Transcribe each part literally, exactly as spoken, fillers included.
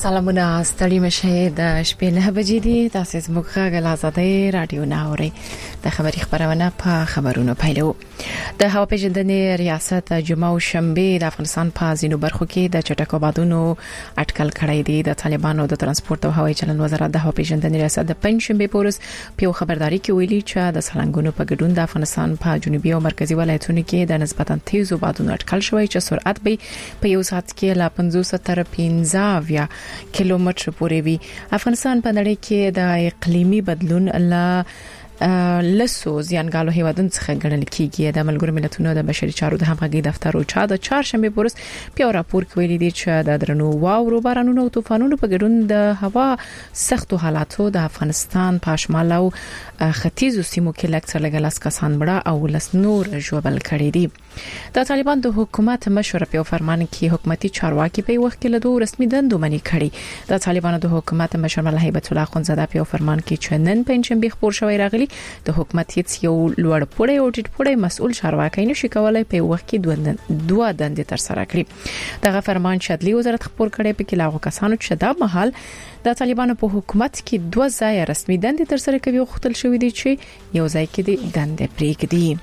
سلامونه ستړي مشه د شپې نه بجې دي تاسو زموږ غږ آزادۍ رادیو ناوري د خبري خبرونه په خبرونو پیلو د هوا پیژندنې ریاست جمعه او شنبه د افغانستان په ځینو برخو کې د چټکو بادونو اټکل کړی دی د طالبانو د ترانسپورت او هوایي چلند وزارت د هوا پیژندنې ریاست د پنځشنبه پورس په خبرداري کې ویلي چې د سلنګونو په ګډون د افغانستان په جنوبي او مرکزی ولایتونو کې د نسبتا تیزو بادونو اټکل شوی چې سرعت به په یو ساعت کې لا پنځوس تر پنځه کیلومتر پورې وي. افغانستان په نړۍ کې د اقلیمي بدلون لا لسو ځانګالو هیوادونو څخه ګڼل کیږي. د ملګرو ملتونو د بشري چارو د همغږي دفتر او چا د چهارشنبه پورس په راپور کې ویلي دی چې د درنو واورو بارانونو او طوفانونو په ګډون د هوا سختو حالاتو د افغانستان په شمال او ختیځو سیمو کې لکثر لګلاس کسان مړه او لس نور ژوبل کړي دي. د طالبان د حکومت مشر په فرمان کې حکومتي چارواکي په وخت کې له دوه رسمي دندو منی کړي. د طالبان د حکومت مشر مله هیبت الله خونزاده په فرمان کې چې نن پنځمبه خبر شوی راغلی د حکومت هیڅ یو لوړ پوړی او ټیټ پوړی مسؤل چارواکي نشي کولای په وخت کې دوه دندې تر سره کړي. دغه فرمان شدلی وزارت خبر کړي په کې لاغو کسانو چې دا مهال د طالبانو په حکومت کې دوه ځای رسمي دندې تر سره کوي او خپل شوې دي چې یو ځای کې د دندې پریږدي.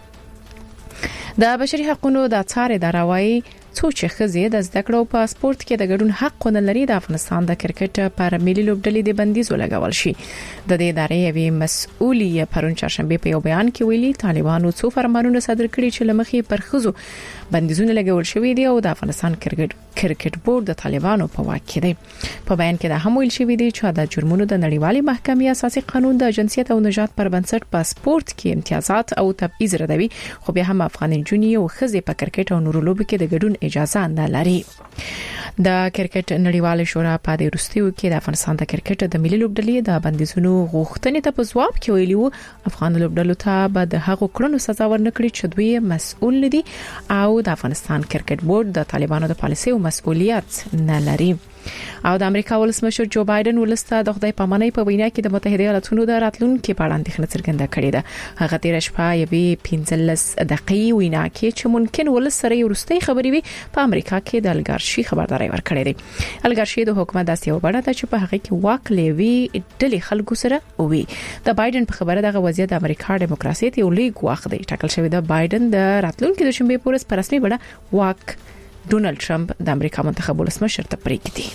د بشري حقوقو د څار اداره وايي څو چې خزې د زده کړو په سپورت کې د ګډون حق نه لري د افغانستان د کرکټ پر ملي لوبډلې د بندیزو لګول شي. د دې ادارې یوې مسؤلیه پرون چهارشنبه په یو بیان کې ویلي طالبانو څو فرمانونه صادر کړي چې لمخې پر خزو بندیزونه لګول شوی دي او د افغانستان کرکټ کرکټ بورډ د طالبانو په واک کې دی. په بیان کې د هم ویل شوی دی چې د جرمونو د نړیوالې محکمې اساسي قانون د جنسیت او نژاد پر بنسټ په سپورت کې امتیازات او تبعیض ردوي خو بیا هم افغان جونی او خزې په کرکټ او نورو لوبو کې د ګډون اجازه نه لري. د کرکټ نړیوال شورا په دې وروستیو کې د افغانستان د کرکټ د ملي لوبډلې د بندیزونو غوښتنې ته په ځواب کې ویلي وو افغان لوبډلو ته به د هغو کړنو سزا ورنکړي چې دوی مسؤل دي او د افغانستان کرکټ بورډ د طالبانو د پالیسي او مسؤلیت نه لري. او د امریکا ولسمشر جو بایدن ولسته د خدای پامانۍ په وینا کې د متحده ایالاتونو د راتلونکو په اړه اندېښنه څرګنده کړې ده. هغه تیر شپه یوې پنځلس دقیقې وینا کې چې ممکن ولس سره ورستۍ خبرې وي په امریکا کې د الګارشي خبرداري ورکړې ده. الګارشي د حکومت داسې یو بڼه ده چې په هغه کې واک لوي ډلې خلکو سره وي. د بایدن په خبره دغه وضعیت د امریکا دیموکراسي ته یو لیک واخ دی. ټاکل شوی د بایدن د راتلونکو د شنبه پورس په رسمي بڼه واک ډونالد ټرمپ د امریکا منتخب ولسمشر ته پریږدي.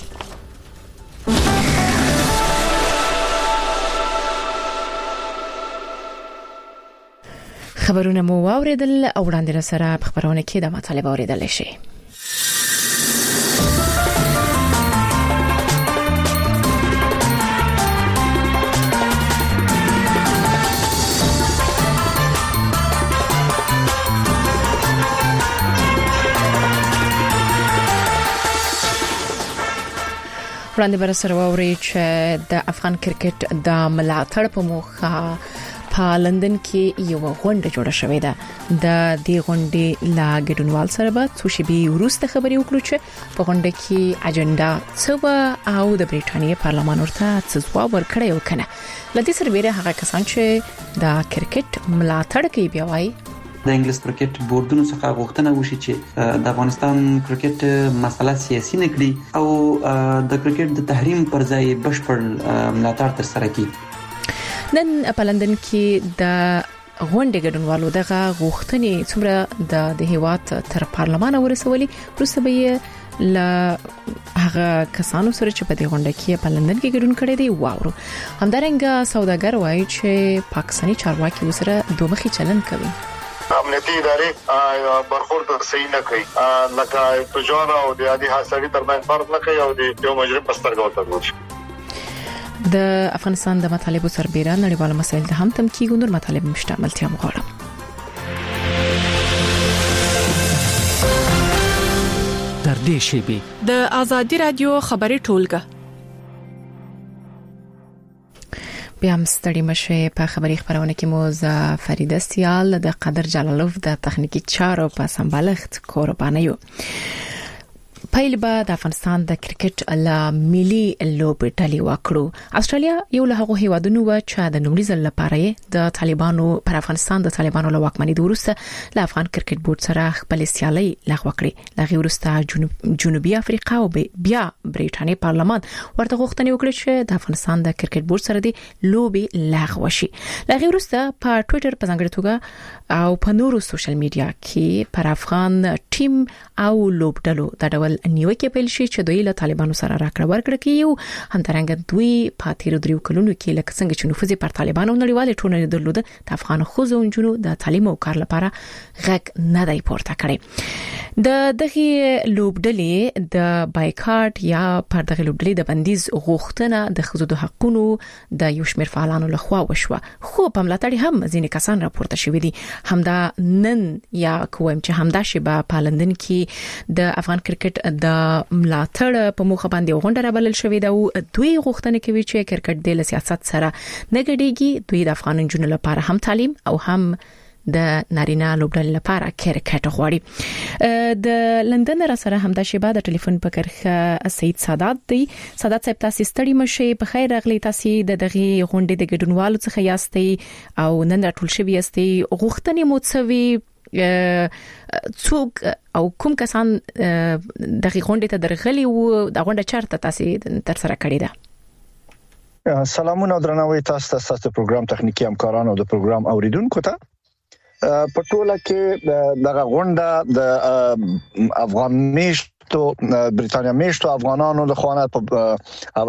خبرونه مو واوریدل او وړاندې سره په خبرونه کې د مطالب اوریدل شي. وړاندې بر سره ووري چې د افغان کرکټ د ملاتړ په موخه په لندن کې یو غونډه جوړه شوې ده. د دې غونډې لا ګډونوال سره به څو شپې وروسته خبرې وکړو چې په غونډه کې اجنډا څه او د بریټانیا پارلمان ورته څه ځواب ورکړی او کنه. لدې سره بیره هغه کسان چې د کرکټ ملاتړ کوي بیا وایي د انګلیس کرکټ بورډونو څخه غوښتنه وشي چې د افغانستان کرکټ مسله سیاسي نه کړي او د کرکټ د تحریم پر ځای بشپړ ملاتړ تر سره کړي. نن په لندن کې د غونډې ګډونوالو دغه غوښتنې څومره د د هیواد تر پارلمان ورسولي وروسته به ل هغه کسانو سره چې په دې غونډه کې په لندن کې ګډون کړي دي واورو. همدارنګه سوداګر وایي چې پاکستاني چارواکي وسره دوه مخي چلن کوي. امنیتي ادارې برخورد صحیح نه کوي لکه په جوړه او د عادي حاصلې ترمن فرق نه کوي او د یو مجرم پسترګو ته ورشي. د افغانستان د مطالبو سربېره نړیوال مسایل د هم تم کیږي نور مطالب مشتملتیا مغواړم. در دې شی د ازادي رادیو خبري ټولګه بیا هم ستړي مشه. په خبري خبرونه کې مو ز فریده سیال د قدر جلالوف د تخنیکی چارو په سمبالښت قربانیو. پیل به د افغانستان د کرکټ له ملي لوبډلې وکړو. استرالیا یو له هغو هیوادونو و چې د نومړي ځل لپاره د طالبانو پر افغانستان د طالبانو له واکمنۍ وروسته له افغان کرکټ بورډ سره خپل سیالي لغوه کړې. لغوه وروسته جنوب جنوبي افریقا او بیا برېټانیا پارلمان ورته غوښتنه وکړه چې د افغانستان د کرکټ بورډ سره د لوبې لغوه شي. لغوه وروسته په ټوئیټر په ځانګړي توګه او په نورو سوشل میډیا کې پر افغان ټیم او لوبډلو د ډول نیوکه پیل شي چې دوی له طالبانو سره راکړه ورکړه کوي. همدارنګه دوی په تیر دریو کلونو کې لکه څنګه چې نفوذ پر طالبانو نړیوال ټولنې درلوده د افغان خوځو انجونو د تعلیم او کار لپاره غږ نه دی پورته کړی. د دغه لوبډلې د بایکاټ یا پر دغه لوبډلې د بندیز غوښتنه د خوځو د حقوقو د یو شمېر فعالانو لخوا وشوه، خو په ملاتړ هم ځینې کسان راپورته شوي دي. همدا نن یا کوم چې همدا شبه په لندن کې د افغان کرکټ د ملاتړ په موخه باندې غونډه رابلل شوې ده او دوی غوښتنه کوي چې کرکټ د سیاست سره نه ګډيږي. دوی د افغان جنونو لپاره هم تعلیم او هم د نارینه لوبډلې لپاره کرکټ غواړي. د لندن را سره همدا شبه د ټلیفون په کرخه سید سادات دی. سادات صاحب تاسو ستړي مشه، په خیر راغلی. تاسو د دغه غونډې د ګډونوالو څخه یاستئ او نن راټول شوی یاستئ. غوښتنې موڅوي څوک او کوم کسان دغه غونډې ته درغلي او د غونډه چارته تاسو تر سره کړی ده؟ سلامونه درنوي تاسو ته ستاسو پروګرام تخنیکی همکارانو د پروګرام اوریدونکو ته. په ټوله کې دغه غونډه د افغان میشتو بریټانیا میشتو افغانانو د خوانه په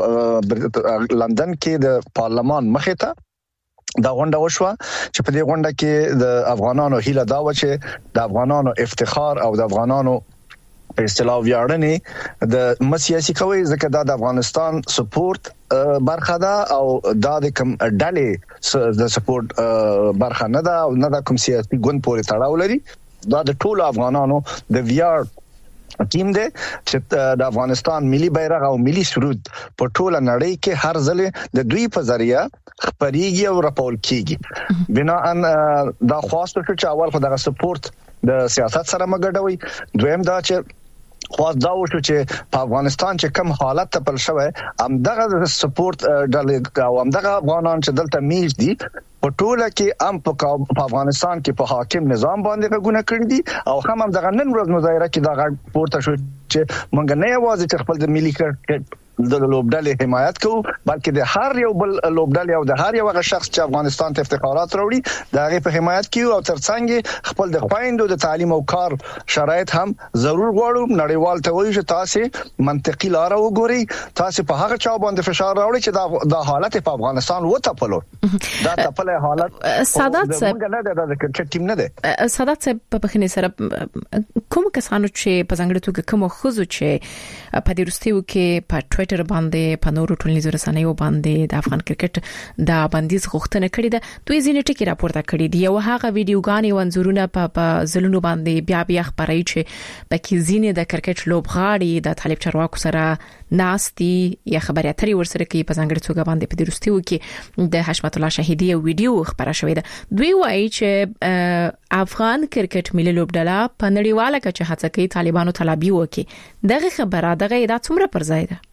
لندن کې د پارلمان مخې ته دا غونډه وشوه چې په دې غونډه کې د افغانانو هیله دا و چې د افغانانو افتخار او د افغانانو په اصطلاح ویاړنې د مسیاسي کوي، ځکه دا د افغانستان سپورت برخه ده او دا د کوم ډلې د سپورت برخه نه ده او نه د کوم سیاسي ګوند پورې تړاو لري. دا د ټولو افغانانو د ویاړ ټیم دی چې د افغانستان ملي بیرغ او ملي سرود په ټوله نړۍ کې هر ځل د دوی په ذریعہ خبريږي او راپول کیږي. بنا ان دا خاصه چې اول خو د سپورت د سیاست سره مګډوي، دویم دا چې خاص دا وشو چې په افغانستان چې کم حالت ته پل شوی هم دغه سپورت ډلې او هم دغه افغانان چې دلته میش دي په ټوله کې هم په افغانستان کې په حاکم نظام باندې غږونه کړی دي او هم هم دغه نن ورځ مظاهره کې دغه پورته شو چې مونږ نه یوازې چې خپل د ملي کرکټ د لوبډلې حمایت کوو، بلکې د هر یو بل لوبډلې او د هر یو هغه شخص چې افغانستان ته افتخارات راوړي دا غي په حمایت کوي او ترڅنګ خپل د خويندو د تعلیم او کار شرایط هم ضرور غواړو. نړیوال ته وایي چې تاسو منطقي لار وګورئ، تاسو په هغه چا باندې فشار راوړي چې دا حالت په افغانستان و تپلو دا تپلې حالت. سادات صاحب نه ده د کرکټ ټیم نه ده. سادات صاحب په بخښنې سره کوم کسانو چې په ځانګړي توګه کوم خوځو چې په دې وروستیو کې په ټوئیټر باندې په نورو ټولنیزو رسنیو باندې د افغان کرکټ د بندیز غوښتنه کړې ده، دوی ځینې ټکي راپورته کړي دي. یو هغه ویډیوګانې او انځورونه په زلونو باندې بیا بیا خبري چې پکې ځینې د کرکټ لوبغاړي د طالب چارواکو سره ناستي یا خبري اترې ورسره کوي. په ځانګړي توګه باندې په دروستیو کې د حشمت الله شهیدی ویډیو خبره شوې ده. دوی وایي چې افغان کرکټ ملي لوبډله په نړیواله کچه هڅه کوي طالبانو طلبي وکړي. دغه خبره دغه دا څومره پر ځای ده؟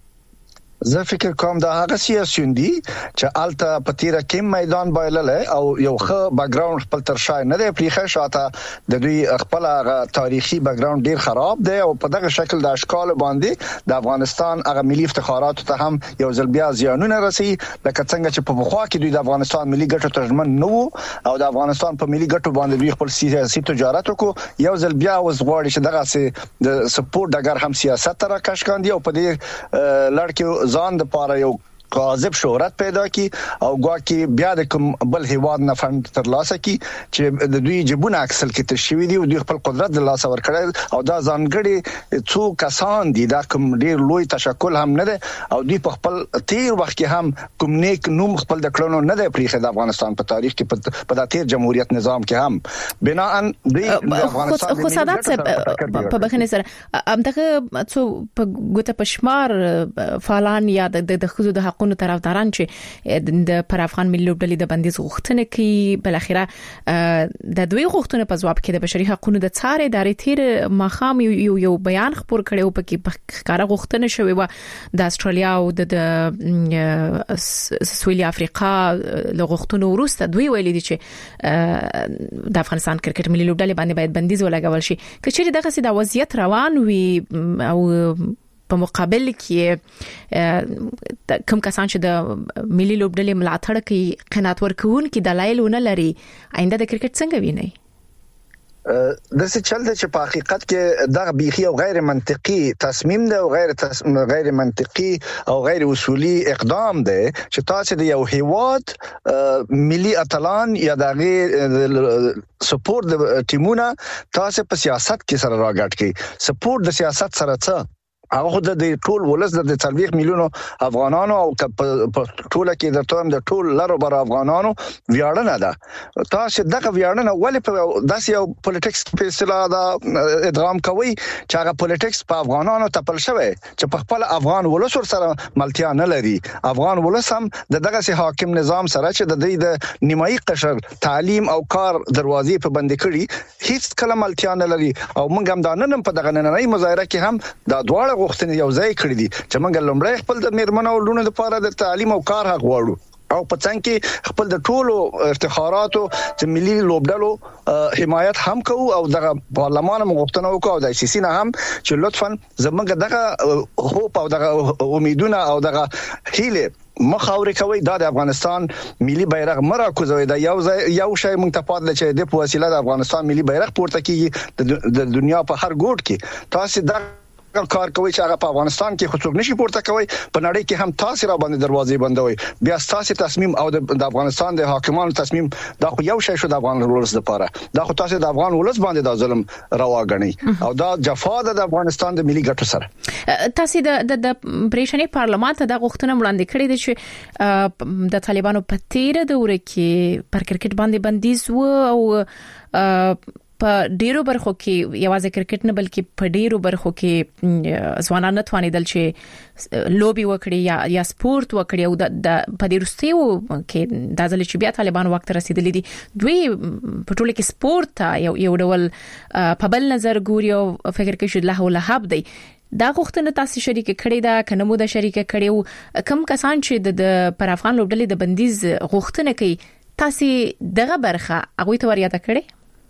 زه فکر کوم دا هغه سیاسيون دي چې الته پتیره کې میدان بایلل او یو ښه بیک ګراوند خپل ترشای نه دی پریخه شاته د دوی خپل هغه تاریخي بیک ګراوند ډیر خراب دی او په دغه شکل د اشکال باندې د افغانستان هغه ملي افتخارات ته هم یو ځل بیا زیانونه رسي، لکه څنګه چې په بخوا کې دوی د افغانستان ملي ګټو ترجمن نه وو او د افغانستان په ملي ګټو باندې دوی خپل سیاسي تجارت وکړو. یو ځل بیا اوس غواړي چې دغه د سپورت دغه هم سیاست تر کشکاندي او په دې لړ کې ځان د پاره یو کاذب شهرت پیدا کی او ګواکي بیا د کوم بل هیواد نه فند ترلاسه کی چې د دوی جبونه اکسل کې تشوي دي او دوی خپل قدرت د لاس ور کړل او دا ځانګړي څو کسان دي دا کوم ډیر لوی تشکل هم نه ده او دوی په خپل تیر وخت کې هم کوم نیک نوم خپل د کړنو نه ده پریخه د افغانستان په تاریخ کې په د تیر جمهوریت نظام کې هم بنا ان دوی د افغانستان خو سادات په بخنه سره امدغه څو په ګوته پشمار فعالان یا د خزو د حقوقو حقوقو طرفداران چې د پر افغان ملي لوبډلې د بندیز غوښتنه کوي، بل اخیره د دوی غوښتنه په جواب کې د بشري حقوقو د څار ادارې تیر مخام یو یو بیان خبر کړي او پکې ښکارا غوښتنه شوې و د استرالیا او د سویلي افریقا له غوښتنو وروسته دوی ویلي دي چې د افغانستان کرکټ ملي لوبډلې باندې باید بندیز ولګول شي. کچېرې دغه سي د وضعیت روان وي او په مقابل کې کوم کسان چې د ملي لوبډلې ملاتړ کوي قناعت ورکون کې دلایل ونه لري، آینده د کرکټ څنګه ویني؟ د څه چل د چې په حقیقت کې د بيخي او غیر منطقي تصمیم دی او غیر تصمیم غیر منطقي او غیر اصولي اقدام دی چې تاسو د یو هیواد ملي اتلان یا د سپورت د ټیمونه تاسو په سیاست کې سره راګټ کی. سپورت د سیاست سره څه هغه د ټول ولس د څلويخ میلیونو افغانانو او په ټوله کې د توم د ټول لارو بر افغانانو ویاړنه ده. تاسو دغه ویاړنه ولې په داسې یو پولیټکس په اصطلاح دا ادغام کوي چې هغه پولیټکس په افغانانو تپل شوی چې په خپل افغان ولس سره ملتیا نه لري. افغان ولس هم د دغه سي حاکم نظام سره چې د دې د نیمایي قشر تعلیم او کار دروازې په بند کړي هیڅ کله ملتیا نه لري. او موږ هم دا نن په دغه نننۍ مظاهره کې هم دا دواړه غوښتنې یو ځای کړې دي چې موږ لومړی خپل د میرمنو او لونو لپاره د تعلیم او کار حق غواړو او په څنګه کې خپل د ټولو افتخاراتو چې ملي لوبډلو حمایت هم کوو او د پارلمان غوښتنه وکړو د سی سی نه هم چې لطفا زموږ دغه هوپ او دغه امیدونه او دغه هیله مخاوري کوي د افغانستان ملي بیرغ مرا کوزوي دا یو یو شی مونږ ته پاتل چې د په وسیله د افغانستان ملي بیرغ پورته کیږي د دنیا په هر ګوټ کې. تاسو دا کار کوي چې هغه په افغانستان کې خصوص نشي پورته کوي، په نړۍ کې هم تاسو را باندې دروازې بندوي. بیا تاسو تصمیم او د افغانستان د حاکمانو تصمیم دا خو یو شی شو د افغان ولس لپاره، دا خو تاسو د افغان ولس باندې دا ظلم روا غني او دا جفا د افغانستان د ملي ګټو سره. تاسو د د بریښنی پارلمان ته د غوښتنه وړاندې کړې ده چې د طالبانو په تیره دوره کې پر کرکټ باندې بندیز و او په ډیرو برخو کې یوازې کرکټ نه بلکې په ډیرو برخو کې ځوانان نتوانیدل چې لوبي وکړي یا یا سپورت وکړي او د په ډیرستیو کې د ځل چې بیا طالبان وخت رسیدلی دي دوی په ټوله کې سپورت یو یو ډول په بل نظر ګوري او فکر کوي چې له ولهب دی. دا غوښتنه تاسو شریک کړی دا کنمو د شریک کړی او کم کسان چې د پر افغان لوبډلې د بندیز غوښتنه کوي تاسو دغه برخه هغه ته وریا کړی؟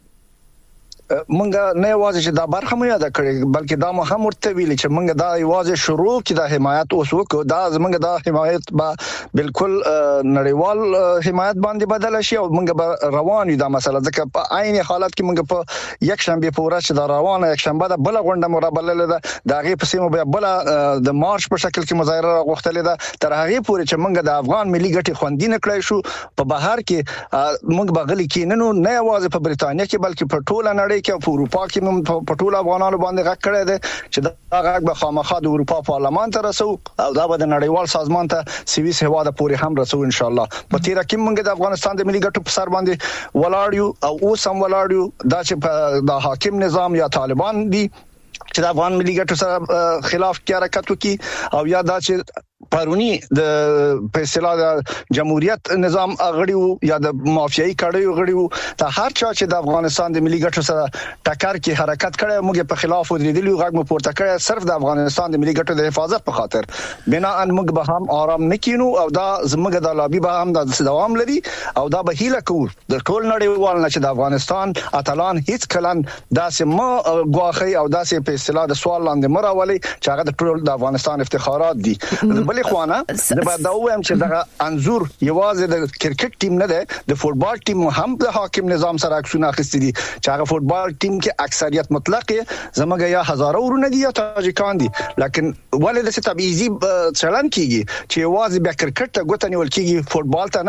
مونږ نه یوازې چې دا برخه مو یاد کړې بلکې دا مو هم ورته ویل چې مونږ دا یوازې شروع کې د حمایت اوس وکړو، دا زمونږ د حمایت به بالکل نړیوال حمایت باندې بدل شي او مونږ روان یو دا مسله ځکه په عین حالت کې مونږ په یک شنبه په ورځ د روانه یک شنبه د بل غونډه مرابله ده د هغه په سیمه به بل د مارچ په شکل کې مظاهره غوښتل ده تر هغه پورې چې مونږ د افغان ملي ګټې خوندینه کړی شو په بهر کې مونږ بغلی کې نن نه یوازې په بریتانیا کې بلکې په ټوله نړۍ کې په اروپا کې هم په ټول افغانانو باندې غږ کړی دی چې دا غږ به خامخا د اروپا پارلمان ته رسو او دا به د نړیوال سازمان ته سویس هوا د پوري هم رسو ان شاء الله. په تیر کې موږ د افغانستان د ملي ګټو په سر باندې ولاړ یو او اوس هم ولاړ یو دا چې د حاکم نظام یا طالبان دي چې د افغان ملي ګټو سره خلاف کې حرکت وکړي او یا دا چې پرونی د په اصطلاح د جمهوریت نظام غړیو یا د مافیایي کړیو غړیو ته هر چا چې د افغانستان د ملي ګټو سره ټکر کې حرکت کړي موږ په خلاف ودرېدلی غږ مو پورته کړی صرف د افغانستان د ملي ګټو د حفاظت په خاطر بنا ان موږ به هم آرام نکینو او دا زموږ د لابي به هم د دوام لري او دا به هیله کوو د ټول نړیوال نه چې د افغانستان اتلان هیڅ کلن داسې ما غواخي او داسې په اصطلاح د سوال لاندې مراولي چې هغه د ټول د افغانستان افتخارات دي. بلې خوانه د بعد وایم چې دغه انزور یوازې د کرکټ ټیم نه ده د فوتبال ټیم هم د حاکم نظام سره عکسونه اخیستي دي چې هغه فوتبال ټیم کې اکثریت مطلق زموږ یا هزارو ورونه دي یا تاجکان دي لکن ولې د تبعیضي چلن کیږي چې یوازې بیا کرکټ ته ګوتنی ول کیږي فوتبال ته نه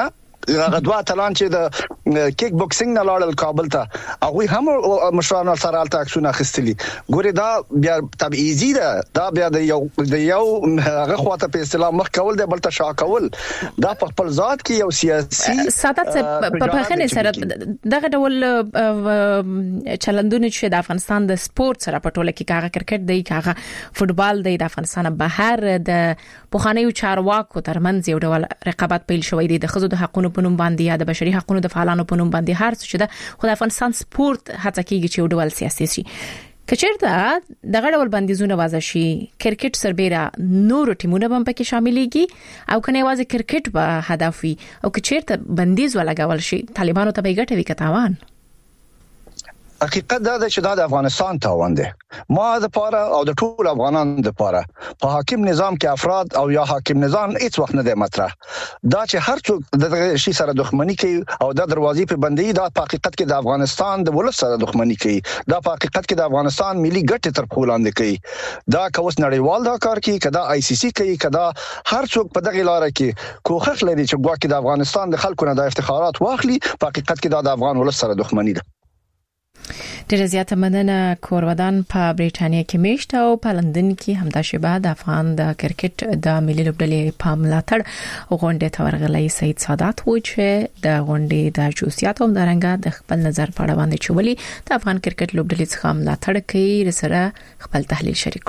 هغه دوه تلان چې د کیک بوکسینګ نه لاړل کابل ته هغه هم مشرانو سره الته عکسونه اخیستلي ګوره دا بیا تبعیضي ده دا بیا د یو د یو هغه خواته په اسلام مخ کول دی بل ته شا کول دا په خپل ذات کې یو سیاسي ساتت په پخنه سره دغه ډول چلندونه چې د افغانستان د سپورت سره په ټوله کې کاغه کرکټ دی کاغه فوتبال دی د افغانستان بهر د پوخانیو چارواکو ترمنځ یو ډول رقابت پیل شوې دی د خزو د حقوقو په نوم باندې یا د بشري حقوقو د فعالانو په نوم باندې هر څه چې د خو د افغانستان سپورت هڅه کوي چې یو ډول سیاسي شي کچېرته دغه ډول بندیزونه وضع شي کرکټ سربېره نور ټیمونه هم پکې شاملېږي او کنه یوازې کرکټ به هدف وي او کچېرته بندیز ولګول شي طالبانو ته به ګټه وي کتاوان حقیقت دا ده چې دا د افغانستان تاوان دی ما د پاره او د ټول افغانانو د پاره په حاکم نظام کې افراد او یا حاکم نظام هیڅ وخت نه دی مطرح دا چې هر څوک د شي سره دښمنی کوي او د دروازې په بندي دا په حقیقت کې د افغانستان د ولس سره دښمنی کوي دا په حقیقت کې د افغانستان ملي ګټې تر پښو لاندې کوي دا کوس نړیوال دا کار کوي کدا آی سی سی کوي کدا هر څوک په دغه لار کې کوښښ لري چې ګواکې د افغانستان د خلکو نه د افتخارات واخلي په حقیقت کې دا د افغان ولس سره دښمنی ده ډېر زیاته مننه کورودان په بریټانیا کې میشت او په لندن کې همدا شبه د افغان د کرکټ د ملي لوبډلې په ملاتړ غونډه ته ورغلی سید سادات و چې د غونډې د جوسیات او درنګا د خپل نظر په اړه باندې چولي د افغان کرکټ لوبډلې څخه ملاتړ کوي سره خپل تحلیل شریک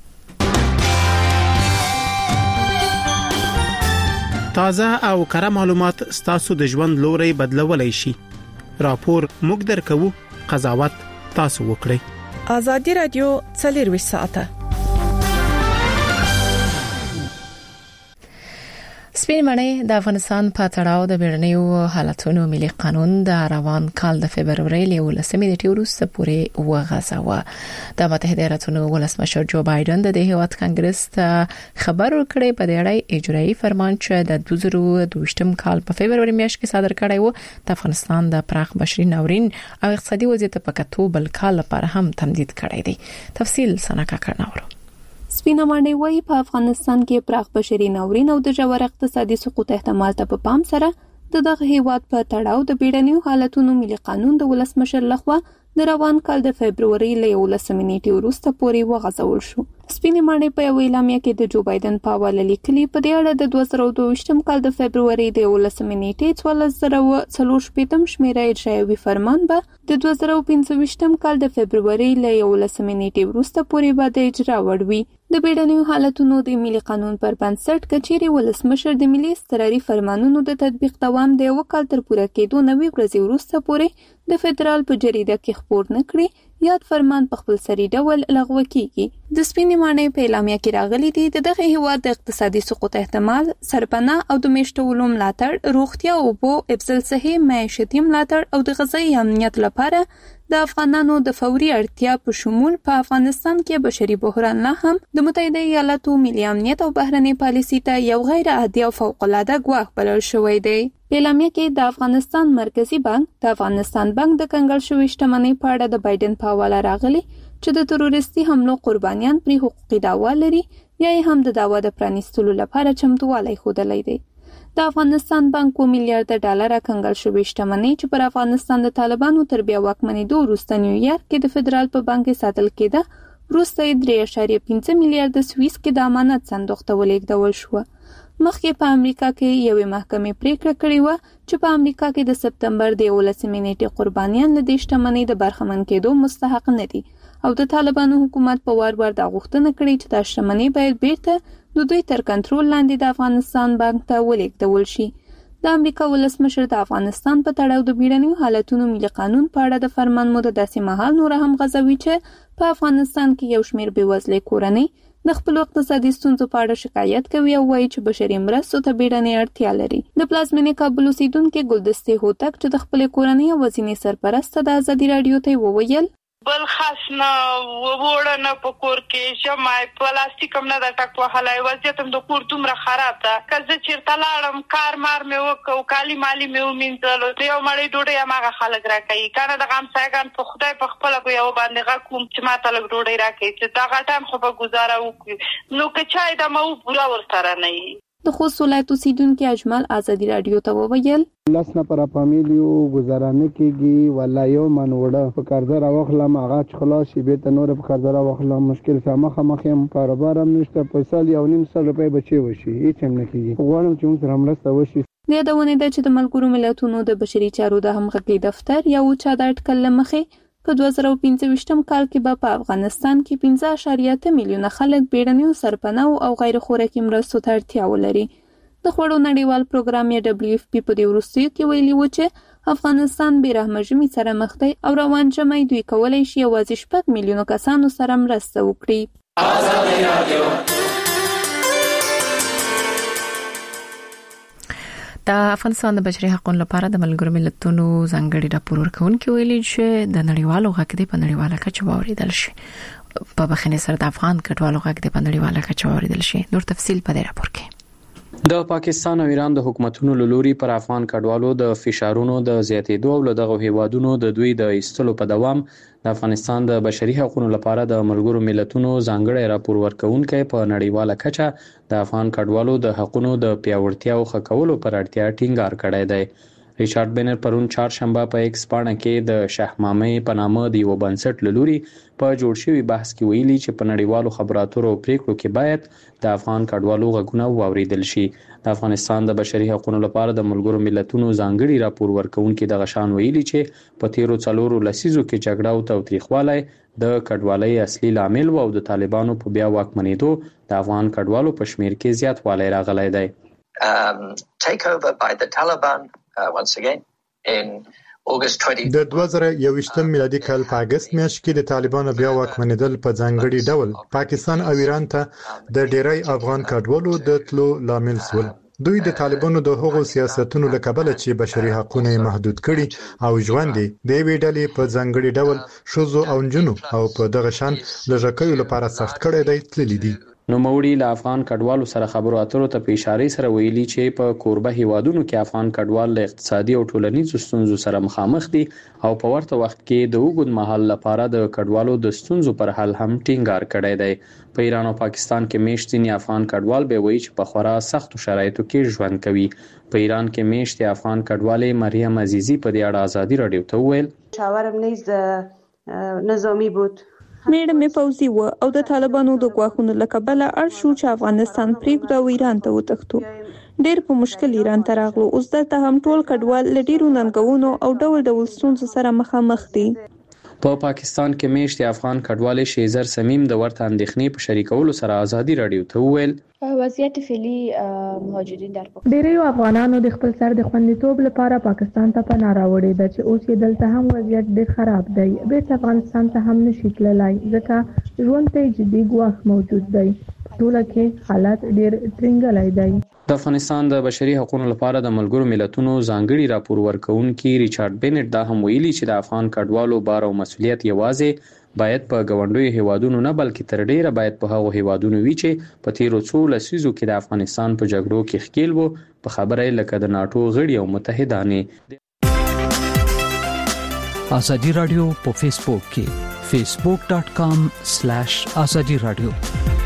کړو تازه او کره معلومات ستاسو د ژوند لوري بدلولای شي راپور موږ درکو قضاوت تاسو وکړئ ازادي رادیو څلور ساعته سپین مړی د افغانستان په تړاو د بیړنیو حالتونو ملي قانون د روان کال د فبرवरी له ولسمې د ټیوروسته پورې وغځاوه د متحده ایالاتونو ولسمشر جو بایدن د هیواد کانګرس ته خبر ورکړی په دې اړه اجرایي فرمان چې د دوه زره دوه کال په فبرवरी میاشت کې صادر کړی و د افغانستان د پراخ بشري ناورین او اقتصادي وضعیت په کتو بل کال لپاره هم تمدید کړی دی تفصیل سنکا کړناورو سپینه ماڼۍ وایي په افغانستان کې پراخ بشري ناورین او د ژور اقتصادي سقوط احتمال ته په پام سره د دغه هیواد په تړاو د بیړنیو حالتونو ملي قانون د ولسمشر لخوا د روان کال د فبرवरी له یولسمې نیټې وروسته پورې وغځول شو. سپینه ماڼۍ په یو اعلامیه کې د جو بایدن په حواله لیکلي په دې اړه د دوه زره دوه کال د فبرवरी د یولسمې نیټې څوارلس زره څلور شپږم شمیره اجرایوي فرمان به د دوه زره پنځه کال د فبرवरी له یولسمې نیټې وروسته پورې به د اجرا وړ وي. د بیړنیو حالتونو د ملي قانون پر بنسټ کچېرې ولسمشر د ملي اضطراري فرمانونو د تطبیق دوام د یو کال تر پوره کېدو نوي ورځې وروسته پورې د فدرال په جریده کې خپور نه کړي یاد فرمان په خپل سری ډول لغوه کیږي. د سپینې ماڼۍ په اعلامیه کې راغلي دي د دغه هیواد د اقتصادي سقوط احتمال سرپناه او د میشتو علوم ملاتړ روغتیا او بو افضل صحي معیشتي ملاتړ او د غذایی امنیت لپاره د افغانانو د فوري اړتیا په شمول په افغانستان کې بشري بحران نه هم د متحده ایالاتو ملي امنیت او بهرنی پالیسي ته یو غیر عادي او فوق العاده ګواښ بلل شوی دی. په اعلامیه کې د افغانستان مرکزی بانک د افغانستان بانک د کنګل شوې شتمنۍ په اړه د بایدن په حواله راغلي چې د تروریستي حملو قربانیان پرې حقوقي دعوا لري یا هم د دعوا د پرانیستلو لپاره چمتووالی ښودلی دی. د افغانستان بانک و میلیارډ ډالر کنګل شوې شتمنۍ چې پر افغانستان د طالبانو تر بیا واکمنېدو وروسته نیویارک کې د فدرال په بانک کې ساتل کېده وروسته یې درې اعشاریه پنځه میلیارډ سویس کې د امانت صندوق ته ولېږدول شوه. مخکې په امریکا کې یوې محکمې پریکړه کړې و چې په امریکا کې د سپتمبر د یولسمې نیټې قربانیان له دې شتمنۍ د برخمن کېدو مستحق نه دي او د طالبانو حکومت په وار وار دا غوښتنه کړې چې دا شتمنۍ باید بیرته د دوی تر کنټرول لاندې د افغانستان بانک ته ولېږدول شي. د امریکا ولسمشر د افغانستان په تړاو د بیړنیو حالتونو ملي قانون په اړه د فرمان موده داسې مهال نور هم غځوي چې په افغانستان کې یو شمېر بېوزلې کورنۍ د خپل اقتصادي ستونزو په اړه شکایت کوي او وایي چې بشري مرستو ته بیړنۍ اړتیا لري. د پلازمینې کابل اوسیدونکي ګلدستې هوتک چې د خپلې کورنۍ یوازینۍ سرپرسته د ازادي راډیو ته وویل بل خاص نه ووړه نه په کور کې شمای پلاستیک هم نه د ټک وهلای وضعیت هم د کور دومره خراب ده که زه چېرته لاړم کار مار مې وکړو کالي مالي مې ومینځلو د یو مړۍ ډوډۍ هماغه خلک راکوي که نه د همسایګان په خدای په خپله په یوه باندې غږ کوم چې ما ته لږ ډوډۍ راکوي چې دغه ټایم خو به ګزاره وکړي نو که چای دمه و بوره ورسره نه وي. د خوست ولایت اوسیدونکو اجمل ازادي رادیو ته وویل لاس نه پر فامیلیو گزارانه کیږي ولا یو منوړه په کارزر واخلم هغه خلاص شي به ته نور په کارزر واخلم مشکل سامه مخم کاروبار هم نشته په سال یو نیم سال روپۍ بچي وشي هیڅ هم نه کیږي غواړم چې موږ سره مرسته وشي. د یادونه ده چې د ملګرو ملتونو د بشري چارو د همغږي دفتر یو چا د اټکل مخې په دوه زره پنځه کال کې به په افغانستان کې پنځه اعشاریه اته میلیونه خلک بیړنیو سرپناه او غیر خوراکي مرستو ته اړتیا ولري. د خوړو نړیوال پروګرام یا دبليو اف پی په دې وروستیو کې ویلي و چې افغانستان بې رحمه ژمي سره مخ دی او روان ژمی دوی کولی شي یوازې شپږ میلیونه کسانو سره مرسته وکړي. ازادي رادیو د افغانستان د بشري حقوقو لپاره د ملګرو ملتونو ځانګړي راپور ورکونکي ویلي چې د نړیوالو حقوقو په نړیواله کچه واوریدل شي. په بخښنې سره د افغان کډوالو حقوقو په نړیواله کچه واوریدل شي. نور تفصيل په دې راپور کې. د پاکستان او ایران د حکومتونو لوري پر افغان کډوالو د فشارونو د زیاتېدو او دغه هیوادونو د دوی د ایستلو په دوام د افغانستان د بشري حقوقو لپاره د ملګرو ملتونو ځانګړي راپور ورکونکي په نړیواله کچه د افغان کډوالو د حقوقو د پیاوړتیا او ښه کولو پر اړتیا ټینګار کړی دی. ریچارډ بینر پرون چهارشنبه په ایکس پاڼه کې د شهمامې په نامه د یو بنسټ لوري په جوړ شوی بحث کې ویلي چې په نړیوالو خبراتو او پریکړو کې باید د افغان کډوالو غږونه واوریدل شي. د افغانستان د بشري حقوقو لپاره د ملګرو ملتونو ځانګړي راپور ورکونکي د غشان ویلي چې په تیرو څلورو لسیزو کې جګړه او تاوتریخوالی د کډوالۍ اصلي لامل و او د طالبانو په بیا واکمنېدو د افغان کډوالو په شمیر کې زیاتوالی راغلی دی. Um, take over by the Taliban uh, once again in August twenty د دوه زره یوویشتم میلادي کال په اگست میاشت کې د طالبانو بیا واکمنېدل په ځانګړي ډول پاکستان او ایران ته د ډیری افغان کډوالو د تلو لامل شول. دوی د طالبانو د هغو سیاستونو له کبله چې بشري حقوقونه محدود کړي او ژوند د وی ډلې په ځانګړي ډول شوزو او جنو او په دغه شان لږکیو لپاره سخت کړي دی تللی دي. نو موړي له افغان کډوالو سره خبرو اترو ته په اشاره سره ویلي چې په کوربه هیوادونو کې افغان کډوال له اقتصادي او ټولنیزو ستونزو سره مخامخ دي او په ورته وخت کې د وګړو مهال لپاره د کډوالو د ستونزو پر حل هم ټینګار کړی دی. په ایران او پاکستان کې میشتنی افغان کډوال به وایي چې په خورا سختو شرایطو کې ژوند کوي. په ایران کې میشتي افغان کډوالې مریم عزیزی په دې اړه ازادي رادیو ته وویل شاورم نیز نظامی بود میړه مې فوزي و او د طالبانو د غواخونو لکبله اړ شو چې افغانستان پریږدو او ایران ته وتښتو. ډېر په مشکل ایران ته راغلو. اوس دلته هم ټول کډوال له ډېرو ننګونو او ډول ډول ستونزو سره مخامخ دي. په پاکستان کې میشتي افغان کډوالې شیزر سمیم د ورته اندېښنې په شریکولو سره ازادي رادیو ته وویل وضعیت فعلی مهاجرین در پاکستان ډیرو افغانانو د خپل سر د خوندیتوب لپاره پاکستان ته پناه راوړې ده چې اوس یې دلته هم وضعیت ډیر خراب دی. بیرته افغانستان ته هم نشي تللی ځکه ژوند ته جدي ګواښ موجود دی. ټوله کې حالت ډیر ترنګلی دی. د افغانستان د بشري حقوقو لپاره د ملګرو ملتونو ځانګړي راپور ورکونکي ریچارډ بینټ دا هم ویلي چې د افغان کډوالو بار او مسؤلیت یوازې باید په ګاونډیو هیوادونو نه بلکې تر ډیره باید په هغو هیوادونو وي چې په تیرو څو لسیزو کې د افغانستان په جګړو کې ښکیل وو په خبره لکه د ناټو غړي او متحدانې. ازادي رادیو په فیسبوک کې facebook dot com slash azadi radio.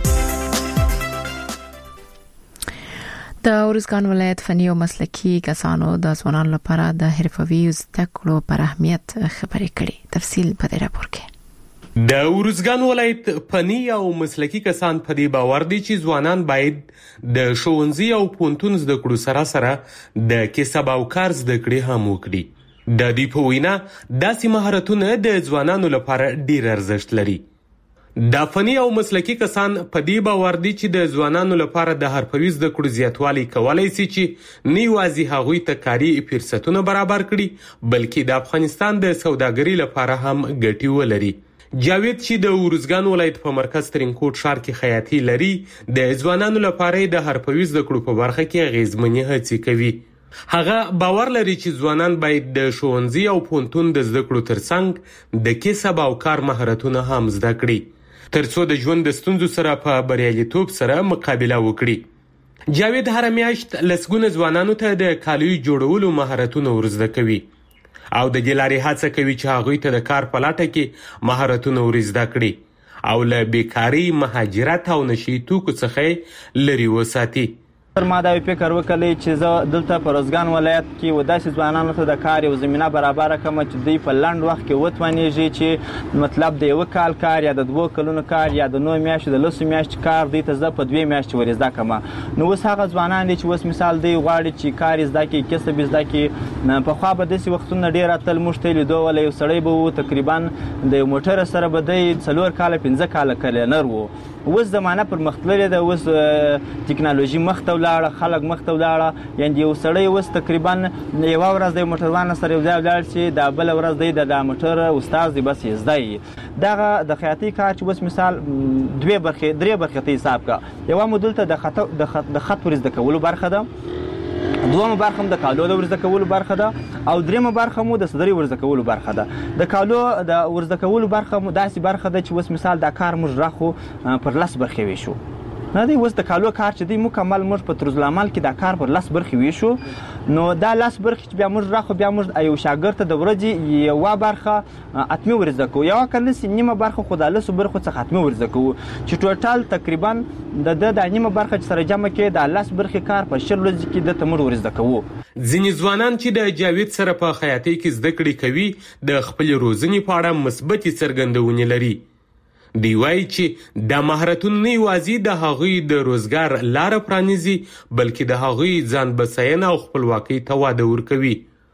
د ارزګان ولایت فني او مسلکي کسانو د ځوانانو لپاره د حرفوي زده کړو پر اهمیت خبرې کړي. تفصیل په دې راپور کې. د ارزګان ولایت فني او مسلکي کسان په دې باور دي چې ځوانان باید د ښوونځي او پوهنتون زده کړو سره سره د کسب او کار زده کړې هم وکړي. د دې په وینا داسې مهارتونه د ځوانانو لپاره ډیر ارزښت لري. د فني او مسلکي کسان په دې باور دي چې د ځوانانو لپاره د حرفوي زده کړو زیاتوالی کولای شي چې نه یوازې هغوی ته کاري فرصتونه برابر کړي بلکې د افغانستان د سوداګرۍ لپاره هم ګټې ولري. جاوید چې د ارزګان ولایت په مرکز ترینکوټ ښار کې خیاطي لري د ځوانانو لپاره د حرفوي زده کړو په برخه کې اغیزمنې هڅې کوي. هغه باور لري چې ځوانان باید د ښوونځي او پوهنتون د زده کړو ترڅنګ د کسب او کار مهارتونه هم زده کړي ترڅو د ژوند د ستونزو سره په بریالیتوب سره مقابله وکړي. جاوید هر میاشت لسګونه ځوانانو ته د کالیو جوړولو مهارتونه ورزده کوي او د دې لارې هڅه کوي چې هغوی ته د کار په لټه کې مهارتونه ورزده کړي او له بیکاري، مهاجرت او نشي توکو څخه لري وساتي. ما دا فکر وکړی چې زه دلته په روزګان ولایت کې و داسې ځوانانو ته د کار یو زمینه برابر کړم چې دوی په لنډ وخت کې وتوانیږي چې مطلب د یو کال کار یا د دوه کلونو کار یا د نو میاشتو د لسو میاشتو کار دوی ته زه په دوه میاشتې ور زده کړم. نو اوس هغه ځوانان دي چې اوس مثال دوی غواړي چې کار زده کړي کسب زده کړي. پخوا به داسې وختونه ډېر اتل موږ ته لیدو ولی یو سړی به و تقریبا د یو موټر سره به دی څلور کاله پنځه کاله کلینر و. اوس زمانه پرمختللې ده، اوس ټکنالوژي مخته ولاړه، خلک مخته ولاړه. یعنې یو سړی اوس تقریبا یوه ورځ د یو موټروان سره یو ځای ولاړ شي، دا بله ورځ دی د موټر استاد دی بس یې زده یي. دغه د خیاطۍ کار چې اوس مثال دوې برخې درې برخې ته حساب کړه. یوه مو دلته د خط ور زده کولو برخه ده، دومه برخه هم د کالو د ورزده کولو برخه ده، او دریمه برخه مو د صدري ورزده کولو برخه ده. د کالو د ورزده کولو برخه مو داسې برخه ده چې اوس مثال دا کار موږ راخو پر لس برخې ویشو. نه دی اوس د کالو کار چې دی مکمل موږ په طرز العمل کې دا کار پر لس برخې ویشو. نو دا لس برخې چې بیا موږ راخو بیا موږ یو شاګرد ته د ورځې یوه برخه اتمې ورزده کوو، یوه که نسي نیمه برخه خو د لسو برخو څخه اتمې ورزده کوو، چې ټوټل تقریبا د ده دا نیمه برخه چې سره جمع کړې دا لس برخې کار په شل ورځې کې دته موږ ورزده کوو. ځینې ځوانان چې د جاوید سره په خیاطۍ کې زده کړې کوي د خپلې روزنې په اړه مثبتې څرګندونې لري. دی وایي چې د مهارتونو نه یوازې د هغوی د روزګار لاره پرانیزي بلکې د هغوی ځان بسیاینه او خپلواکۍ ته واده ورکوي.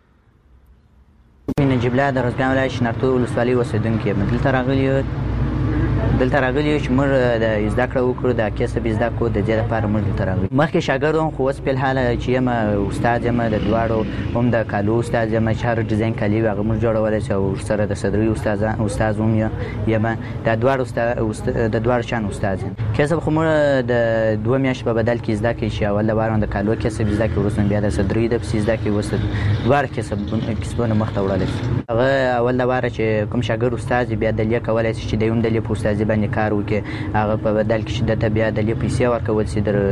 نجیب الله د روزګان ولایت شنرتو ولسوالۍ اوسېدونکی یم. دلته راغلي یو دلته راغلي یو چې موږ د زده کړه وکړو، د کسب زده کړو، د دې لپاره موږ دلته راغلي. مخکې شاګرد وم خو اوس په الحال چې یم استاد یم د دواړو، هم د کالو استاد یم چې هر ډیزاین کالي وي هغه موږ جوړولی شي، او ورسره د صدري استاد هم یم. د دواړو د دواړو شیانو استاد یم. کسب خو موږ د دوه میاشتې په بدل کې زده کړئ شي. اول د واره د کالو کسب زده کړئ، وروسته بیا د صدري د پسې زده کړئ، وروسته دواړه کسب کسبونه مخته وړلی شي. هغه اول د واره چې کوم شاګرد استاد بیا دلیه کولی شي چې د یو دلیه په استادي باندې کار وکړي، هغه په بدل کې چې دته بیا دلیه پیسې ورکول شي، در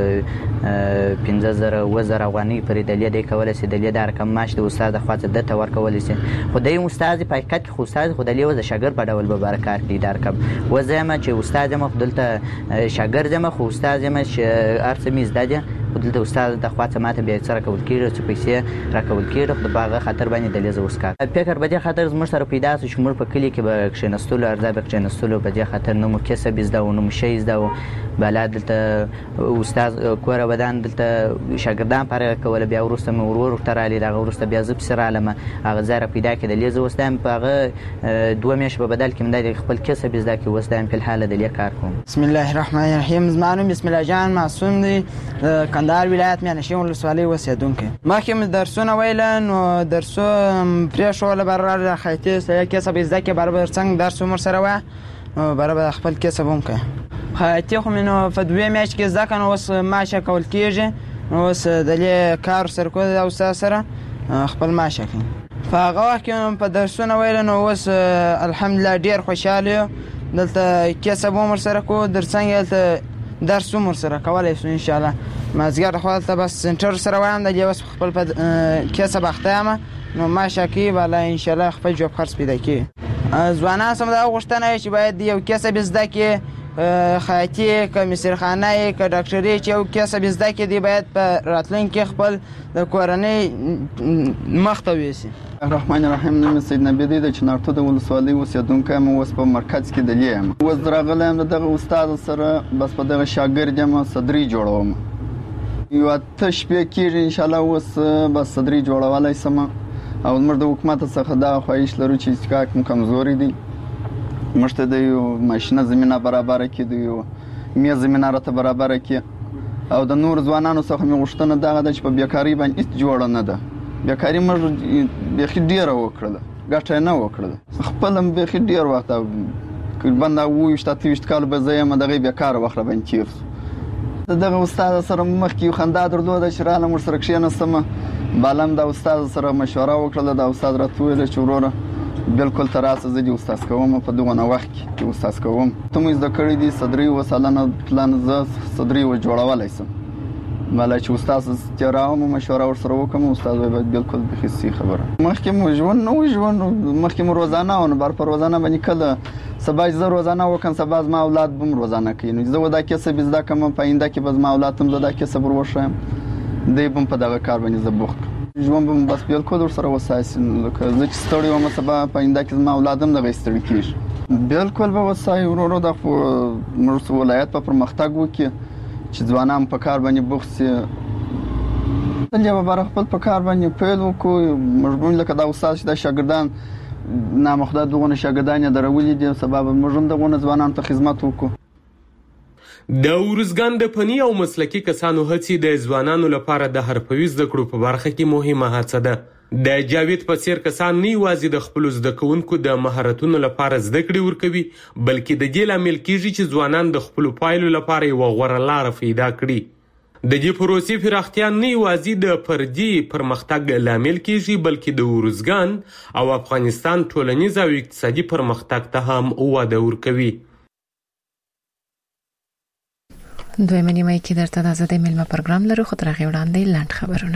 پنځه زره اووه زره افغانۍ پورې دلیه دی کولی شي، دلیه دا رقم معاش د استاد لخوا څخه دته ورکولی شي. خو دی استاد په حقیقت کې خو استاد خو دلیه اوس د شاګرد په ډول به باره کار کوي دا رقم. اوس زه یم چې استاد یم خو دلته شاګرد یم، خو استاد یم چې هر څه مې زده دي، خو دلته استاد د خوا څخه ماته بیا څه راکول کېږي، څه پیسې راکول کېږي، خو په هغه خاطر باندې دلیه زه اوس کار فکر په دې خاطر زموږ سره پیدا شو چې موږ په کلي کې به کښېنستلو، ارزه به کښېنستلو، په دې خاطر نه مو کسب زده و نه مو شی زده و. بالا دلته استاد کوره ودان دلته شاګردان پاره کوله، بیا وروسته مې ورور ورته رالي، د هغه وروسته بیا زه پسې رالم، هغه ځای را پیدا کړې دلیه زه اوس دا یم په هغه دوه میاشتې په بدل کې مې دا خپل کسب زده کړي، اوس دا یم فلحال دلیه کار کوم. بسم الله الرحمن الرحیم. زما نوم بسم الله جان معصوم دی، د کندهار ولایت میانشین ولسوالۍ اوسېدونکی. مخکې مې درسونه ویله نو درسو پرېښوله برابر خیاطۍ سره کسب زده کړې، برابر څنګه درس عمر سره وه نو برابر خپل کسب هم کوي. خیاطۍ خو مې نو په دوې میاشتې کې زده کړه، نو اوس معاش کول کېږي، نو اوس دلې کار سره کوو د استاد سره خپل معاش کوي. په هغه وخت کې په درسونه ویله نو اوس الحمدلله ډېر خوشحاله یو، دلته کسب هم ورسره کوو، در څنګه دلته درس هم ورسره کولی شو انشاءالله. مازدیګر خوا دلته بس سنټر سره وایم، دلې اوس خپل په کسب اخته یم، نو معاش کوي بالا انشاءالله خپل جوب خرڅ پیدا کوي. ځوانان سم دا غوښتنه چې باید یو کسب زده کړي، خیاطۍ که مصرخانه که ډاکټري چې یو کسب زده کړي دی باید په راتلونکي کې خپل د کورنۍ مخ ته ویسي. الرحمن الرحیم. نوم سید نبی دی، د چنارتو د ولسوالۍ اوسېدونکی یم، اوس په مرکز کې دلې یم. اوس راغلی یم د دغه استاد سره، بس په دغه شاګرد یم، صدري جوړوم. یو اته شپې کېږي انشاءالله اوس بس صدري جوړولی شم، او موږ د حکومت څخه دا خواهش لرو چې استحقاق مو کمزوري دی، موږ ته د یو ماشینه زمینه برابره کړي، د یو میز زمینه راته برابره کړي، او د نور ځوانانو څخه مې غوښتنه دغه ده چې په بیکارۍ باندې هېڅ جوړه نه ده. بیکاري موږ بیخي ډېره وکړله، ګټه یې نه وکړله. خپله م بیخي ډېر وخت تقریبا دا اووه ویشت اته ویشت کاله به زه یم دغه بیکاره وخت را باندې تېر شو. د دغه استاد سره مخکې یو خندا درلوده چې رالم ورسره کښېنستم، بالا م د استاد سره مشوره وکړله، د استاد راته وویله چې وروره بالکل ته راسه زه دې استاذ کوم، په دغونه وخت کې دې استاذ کوم. ته مو زده کړي دي صدري اوه سلنه پلان، زه صدري و جوړولی شم. بالا چې استاد ته راوم مشوره ورسره وکړم، استاد وایي بالکل بیخي صحیح خبره. مخکې مو ژوند نه و، ژوند مخکې مو روزانه و، نو بر په روزانه باندې کله سبا چې زه روزانه وکړم سبا زما اولاد به هم روزانه کوي، نو زه به دا کسب زده کړم، په آینده کې به زما اولاد هم زه دا کسب ور وښیم. دی به په دغه کار باندې زه بوخت ژوند به بس بالکل ورسره وسایسي لکه زه چې ستړی وم سبا په آینده کې زما اولاد هم دغه ستړي کېږي بالکل به وسایي ورو ورو د موږ ولایت په پرمختګ وکړي چې ځوانان په کار باندې بوخت شي یو بار خپل په کار باندې پیل وکړو مجبور لکه دا استاد چې د شاګردان نامخدا دغه شاګردان درولې دي سبب موږ هم دغه ځوانان ته خدمت وکړو د ورزګان د فني او مسلکي کسانو هڅې د ځوانانو لپاره د حرفوي زده کړو په برخه کې مهمه هڅه ده. د جاوید په څیر کسان نه یوازې د خپل زده کوونکو د مهارتونو لپاره زده کړې ورکوي بلکې د دې لامل کېږي چې ځوانان د خپل پایلو لپاره یو غوره لار پیدا کړي. د دې پروسې پراختیا نه یوازې د فردي پرمختګ لامل کېږي بلکې د ورزګان او افغانستان ټولنیز او اقتصادي پرمختګ ته هم وده ورکوي. دویمه نیمه کې درته د آزادۍ میلمه پروګرام لرو خو تر هغې وړاندې لنډ خبرونه.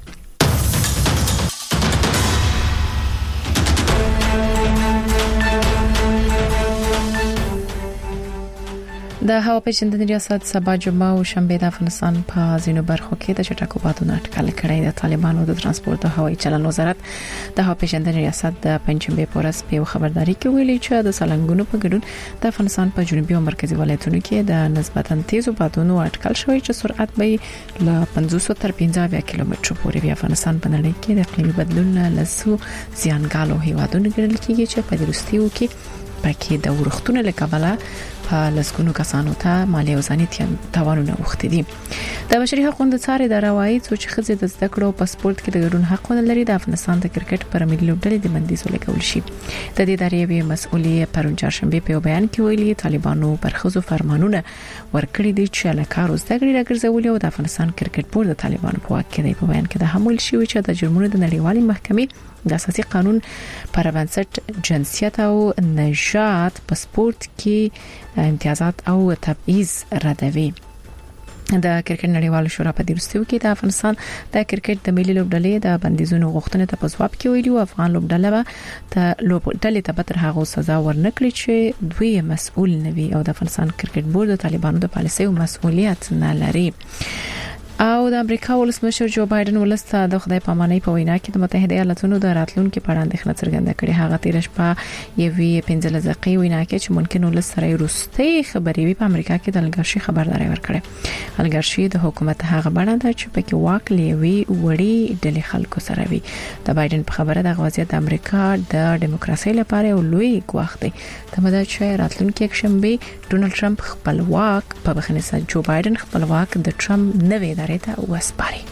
د هوا پیژندنې ریاست سبا جمعه او شنبه د افغانستان په ځینو برخو کې د چټکو بادونو اټکل کړی. د طالبانو د ترانسپورت او هوایي چلن وزارت د هوا پیژندنې ریاست د پنځشنبه په ورځ په خبرداري کې ویلي چې د سالنګونو په ګډون د افغانستان په جنوبي او مرکزي ولایتونو کې د نسبتاً تیزو بادونو اټکل شوی چې سرعت به له پنځوس تر پنځه کیلومترو پورې وي. افغانستان په نړۍ کې د اقلیمي بدلون له لسو زیانګالو هیوادونو ګڼل کېږي چې په وروستیو کې پکې د ورښتونو له کبله په لسګونو کسانو ته مالی او ځاني تاوانونه اوښتي دي. د بشري حقوقو څاري د روایي چې ښځې د زده کړو په سپورت کې د ګډون حق ولري. د افغانستان د کرکټ پر ملي لوبډلې د بندیز ولګول شي. د دې ادارې مسؤلې پرون چهارشنبه په بیان کې ویلي طالبانو پر ښځو فرمانونه ورکړي دي چې له کارو زده کړې راګرځولي او د افغانستان کرکټ بورډ د طالبانو په واک کې دی. په بیان کې د حمل شي چې د جرمونو د نړیوالې محکمې د اساسي قانون پر بنسټ جنسیت او نژاد په سپورت کې امتیازات او تبعیض ردوي. د کرکټ نړیوالو شورا په دیرستیو کې د افغانستان د کرکټ د ملي لوبډلې د بندیزونو غوښتنې ته په ځواب کې ویلي افغان لوبډله ته لوبډلې ته تر هغه سزا ورنکړي چې دوی مسؤل نه وي او د افغانستان کرکټ بورډ د طالبانو د پالیسۍ او مسؤلیت نه لري. او د امریکا ولسمشر جو بایدن ولسته د خدای پامانۍ په وینا کې د متحده ایالاتونو د راتلونکو په اړه اندېښنه څرګنده کړې. هغه تیر شپه یوې پنځه دقیقې وینا کې چې ممکن ولسره روستي خبري وي په امریکا کې د الګرشي خبرداري ورکړه. الګرشي د حکومت هغه بڼه ده چې پکې واک لوي وړي ډلې خلکو سره وي. د بایدن په خبره د غوازیت د امریکا د دیموکراسي لپاره یو لوی ګواښ دی. تمدا چې راتلونکو یک شنبه ډونالد ټرمپ خپل واک په بخنه سره جو بایدن خپل واک د ټرمپ نوې ادارې ته وسپاري.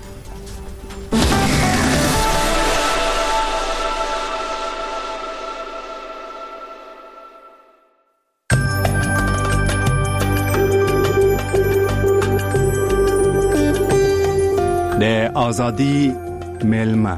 د آزادی میلمه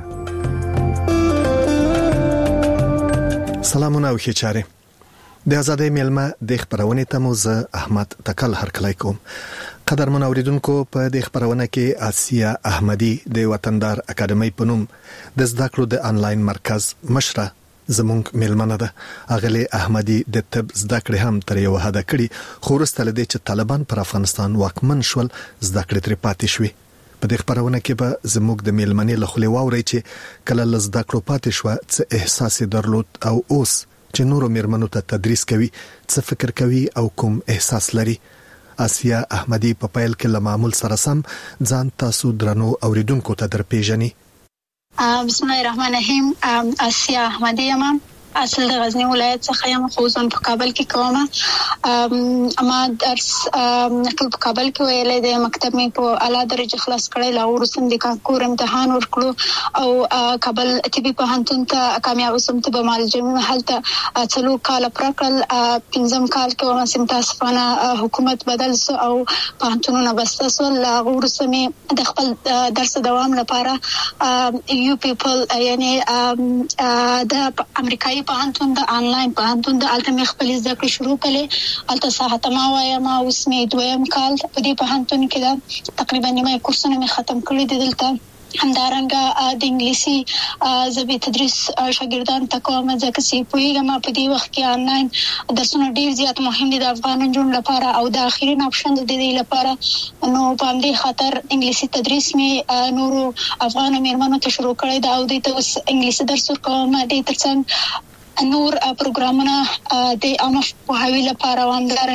سلامونه او ښه چاره. د آزادۍ میلمه د خبرونه ته موزه احمد تکل هرکلی کوم. قدرمن اوریدونکو په د خبرونه کې آسیا احمدی د وطندار اکیډمي په نوم د زده کړو د انلاین مرکز مشره زمونږ میلمنه ده. اغلی احمدی د طب زده کړې هم تر یو حد کړي خو وروسته لدې چې طالبان پر افغانستان واکمن شول زده کړې تر پاتې شوې. په دې خبرونه کې به زموږ د میلمنې له خولې واوري چې کله لزده کړو پاتې شو څه احساس درلود او اوس چې نورو میرمنو ته تدریس کوي څه فکر کوي او کوم احساس لري. آسیا احمدی په پیل کې له معمول سره سم ځان تاسو درنو اوریدونکو ته درپېژني. بسم الله الرحمن الرحیم. آسیا احمدی یم، اصل د غزنی ولایت څخه یم، خو ځم په کابل کې کوم. اما درس ټول په کابل کې ویلې د مکتب می په اعلی درجه خلاص کړی، لا ورسم د کانکور امتحان ورکړو او کابل طبي پوهنتون ته کامیاب وسم. ته به معلومه محل ته څلو کال پرکل پنځم کال کې ومه سم تاسفانه حکومت بدل سو او پوهنتونونه بستسو. لا ورسم د خپل درس دوام لپاره یو پیپل یعنی د امریکایي پوهنتون د انلاین پوهنتون د الټمی خپل زده کړې شروع کړې. الته ساعت ما وایم او اسمه دویم کال په دې پوهنتون کې دا تقریبا نیمه کورسونه مې ختم کړی دي. دلته همدارنګه د انګلیسي ژبې تدریس شاګردان ته کوم ځکه چې پوهیږم په دې وخت کې آنلاین درسونه ډیر زیات مهم دي د افغان نجونو لپاره او د اخیرین اپشن د دې لپاره نو په دې خاطر انګلیسي تدریس می نورو افغان میرمنو ته شروع کړی دا او د انګلیسي درس ورکوم د ترڅنګ نور پروګرامونه د عامه پوهاوي لپاره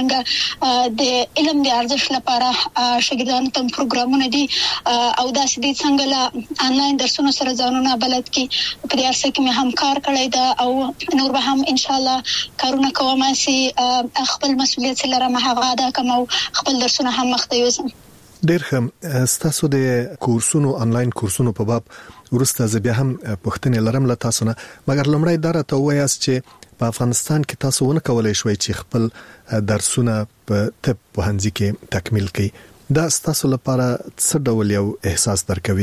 وندارنګ د علم د ارزښت لپاره شاګردانو ته پروګرامونه دي او دا سدي څنګه لا انلاین درسونو سره ځانونه بلد کی په دې ارسه کې هم کار کړی دا او نور به هم ان شاء الله کارونه کوم چې خپل مسؤلیت سره مهغه دا کوم خپل درسونه هم مخته یوسم. ډېر ښه. ستاسو د کورسونو انلاین کورسونو په باب ورسته زه بیا هم پوښتنې لرم له تاسو نه، مګر لومړی دا راته ووایاست چې په افغانستان کې تاسو ونه کولای شوي چې خپل درسونه په طب پوهنځي کې تکمیل کړئ. دا ستاسو لپاره څه ډول یو احساس درکوي؟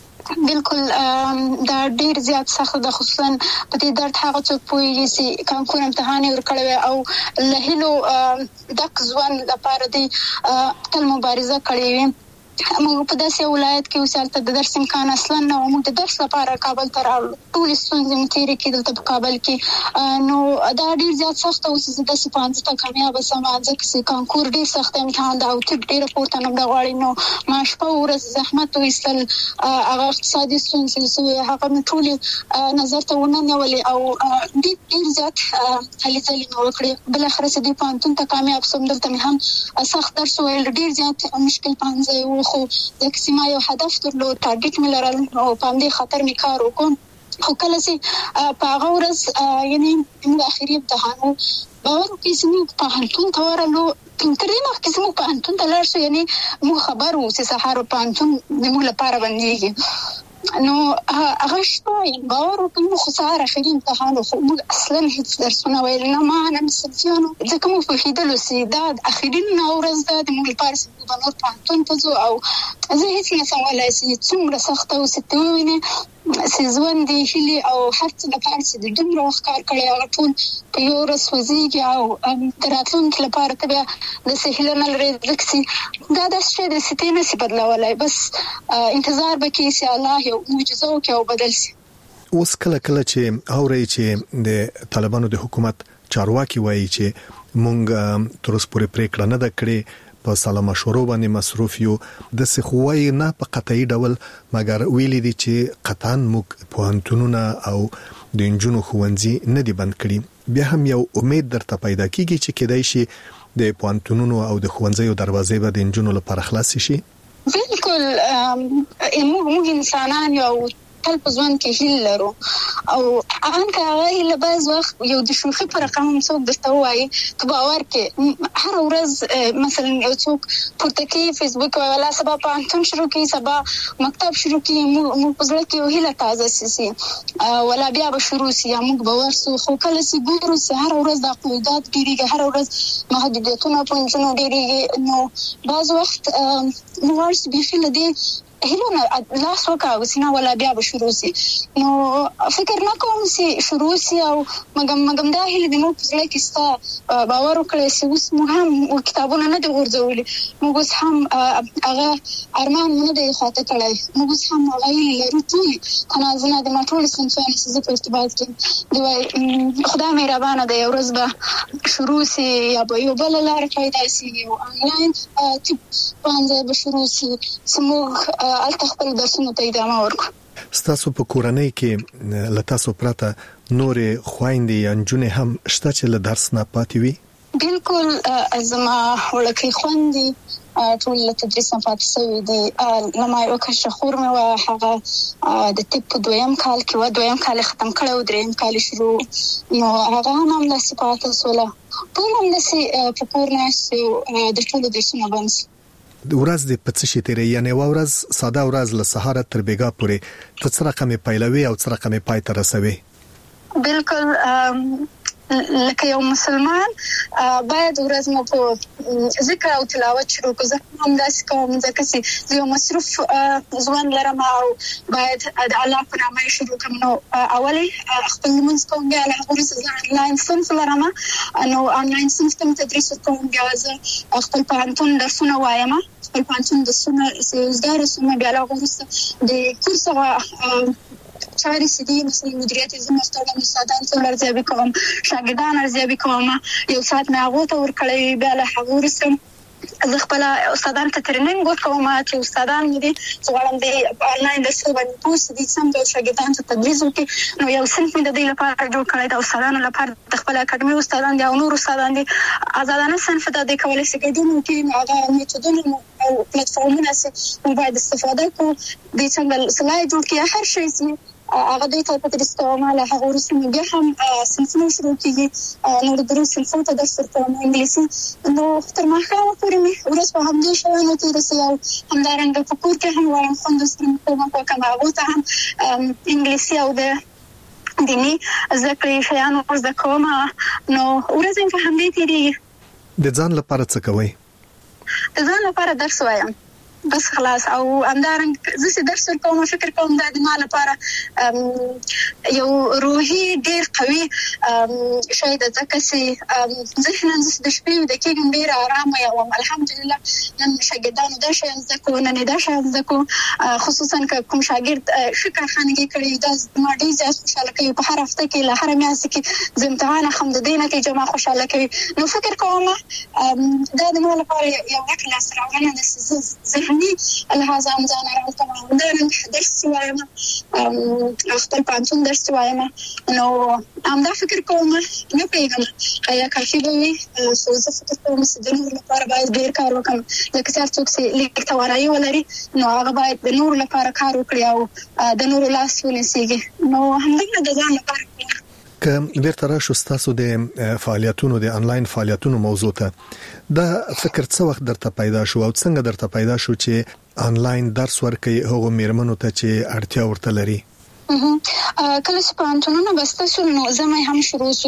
بالکل دا ډیر زیات سخت د خصوصا په دې درد هغه څوک پوهیږي چې کانکور امتحان ورکړي او له هلو د ځوان لپاره دی تل مبارزه کړې وي. موږ په داسې ولایت کې اوسالته د درس امکان اصلا نه و، موږ د درس لپاره کابل ته راغلو، ټول ستونزې مو تېرې کېدل ته په کابل کې، نو دا ډیر زیات سخت او چې داسې پانځه ته کامیاب سم ځکه چې کانکور ډیر سخت امتحان دا او طب ډیر پورته نمبر غواړي، نو ما شپه ورځ زحمت وایستل هغه اقتصادي ستونزې چې هغه مې ټول نظر ته ونه نیولې او ډیر ډیر زیات هلې ځلې مې وکړې. بالاخره چې دې پوهنتون ته کامیاب شوم. دلته مې هم سخت درس ویل، ډیر زیات مشکل پانځه و خو ځکه چې ما یو هدف درلود، ټارګټ مې لرل او په همدې خاطر مې کار وکړ. خو کله چې په هغه ورځ یعنې موږ اخري امتحان و باور وکړئ چې موږ پوهنتون ته ورغلو، تر دې مخکې چې موږ پوهنتون ته لاړ شو یعنې موږ خبر وو چې سهار پوهنتون زموږ لپاره بندېږي، نو هغه شپه باور وکړئ موږ خو سهار اخري امتحان و خو موږ اصلا هېڅ درسونه ویل نه ما نه مې صنفیانو ځکه موږ پوهېدلو چې دا د اخري ورځ ده د موږ لپاره چې موږ به نور پوهنتون ته ځو او زه هېڅ نه شم ویلی چې څومره سخته و چې ته ووینې چې ژوند دې هیلې او هر څه لپاره چې د دومره وخت کار کړی هغه ټول په یو ورځ سوځېږي او د راتلونکي لپاره ته بیا داسې هیله نه لرې ځکه چې دا داسې شی دی چې ته یې نه شي بدلولی، بس انتظار به کوې چې الله یو معجزه وکړي او بدل شي. اوس کله کله چې اورئ چې د طالبانو د حکومت چارواکي وایي چې مونږ تر اوسه پورې پرېکړه نه ده کړې، په سلا مشورو باندې مصروف یو، د سخوای نه په قطعي ډول مګر ویلي دي چې قطعاً موږ پوهنتونونه او د انجونو ښوونځي نه دي بند کړي. بیا هم یو امید درته پیدا کیږي چې کېدای شي د پوهنتونونو او د ښوونځیو دروازې به د انجونو لپاره خلاص شي. بالکل موږ انسانان یو تل په ژوند کې هیله لرو او ان که هغه هیله بعض وخت یو د شوخي پر رقم څوک درته وایي ته باور کې هر ورځ مثلا یو څوک پورته کوي فیسبوک ولا سبا پوهنتون شروع کوي سبا مکتب شروع کوي موږ په زړه کې یو هیله تازه سي ولا بیا به شروع سي موږ باور سو خو کله چې ګورو چې هر ورځ د قیودات ډیریږي، هر ورځ محدودیتونه په انجونو ډیریږي، نو بعض وخت موږ ورس بيخي لدی هیلونه لاس وکاو سینا ولا بیا به شروع سي، نو فکر نه کوم چې شروع سي او مګم مګم دا هیله د مو په ځای کې ستا باور وکړي چې اوس مو هم کتابونه نه د ورځولي، موږ اوس هم هغه ارمان نه دی خاطر کړی، موږ اوس هم هغه لرو ټول تنازله د ماټول سنفاني چې په ارتباط کې دی خدای مهربانه دی ورځ به شروع سي یا به یو بل لار پیدا سي یو انلاین تip باندې به شروع سي سموږ الته خپل درسونه ته ادامه ورکړو. ستاسو په کورنۍ کې له تاسو پرته نورې خويندې یا نجونې هم شته چې له درس نه پاتې وي؟ بالکل زما وړکې خويندې ټول له تدریس نه پاتې شوي دي. لما یو کشه خور مې وه هغه د طب په دویم کال کې وه، دویم کال ختم کړی و، دریم کال شروع، نو هغه هم همداسې پاتې شوله، ټول همداسې په کور ناست یو د ټولو درسونه بند شي. ورځ د پڅ شي تیرې یعنی و ورځ ساده ورځ له سهار تر بیګا پورې ته څه رقم پیلوي او څه رقم پای ته رسوي؟ بالکل لکه یو مسلمان باید ورځ مو په ذکر او تلاوت شروع کړم. زه هم داسې کوم ځکه چې یو مصروف ژوند لرم او باید د الله په نامه شروع کړم. نو اولې خپل لمونځ کوم، بیا له هغه وروسته آنلاین صنف لرم، نو آنلاین صنف ته تدریس کوم، بیا زه خپل پوهنتون درسونه وایم، خپل پوهنتون درسونه زده رسوم، بیا له هغه وروسته د کورس هغه چاري سدي مثلا مدیریت زما ستاسو استادان څو ارزیابي کوم، شاګردان ارزیابي کوم، یو ساعت مې هغه ته ورکړی، بیا له هغه وروسته زه خپل استادان ته ټریننګ ورکوم چې استادان مې دي چې غواړم د آنلاین درسونه باندې پوه دي سم د شاګردانو ته تدریس وکړي. نو یو صنف مې د دې لپاره جوړ کړی د استادانو لپاره، د خپل اکاډمي استادان دي او نور استادان دي آزادانه صنف ته د کولای شي ګډون وکړي. هغه میتودونه او پلیټفارمونه چې باید استفاده کوو، د څنګه سلای جوړ کړي، هر شی چې هغه دوی ته تدریس کوم. له هغه وروسته بیا هم صنفونه شروع کېږي، نو د دروس صنفونو ته درس ورکوم انګلیسي. نو تر ماښامه پورې مې ورځ په همدې شیانو تېره سي او همدارنګه په کور کې هم وایم خوندو سره مې کومک وکړم، هغو ته هم انګلیسي او د دیني زده کړې شیان ور زده کوم. نو ورځ مې په همدې تېرېږي. د ځان لپاره څه کوئ؟ د ځان لپاره درس وایم بس خلاص، او همدارنګه زه چې درس ورکوم فکر کوم دا د ما لپاره یو روحي ډېر قوي شی ده، ځکه چې ذهنا زه د شپې ویده کېږم ډېره ارامه یم. الحمدلله نن شاګردانو دا شیان زده کړو، نن یې دا شیان زده کړو، خصوصا که کوم شاګرد ښه کارخانګي کړې دا زما ډېر زیات خوشحاله کوي. په هر هفته کې له هره میاشتې کې زه امتحان اخلم، د دې نتیجه ما خوشحاله کوي. نو فکر کوم دا د ما لپاره یو غټ لاسته راوړنه ده چې زه لحاظ هم ځان ارام کوم. همدارنګه درس وایم، خپل پوهنتون درس وایم. نو همدا فکر کوم، نه پوهېږم آیا کافي به وي، خو زه فکر کوم چې د نورو لپاره باید ډېر کار وکړم. لکه چې هر څوک چې لیک توانایي ولري نو هغه باید د نورو لپاره کار وکړي او د نورو لاس ونیسېږي. نو همدغه د ځان لپاره کوم. که بیرته راشو ستاسو د فعالیتونو د آنلاین فعالیتونو موضوع ته، دا فکر څه وخت درته پیدا شو او څنګه درته پیدا شو چې آنلاین درس ورکړي هغو میرمنو ته چې اړتیا ورته لري؟ کله چې پوهنتونونه بسته شول نو زمای هم شروع شو،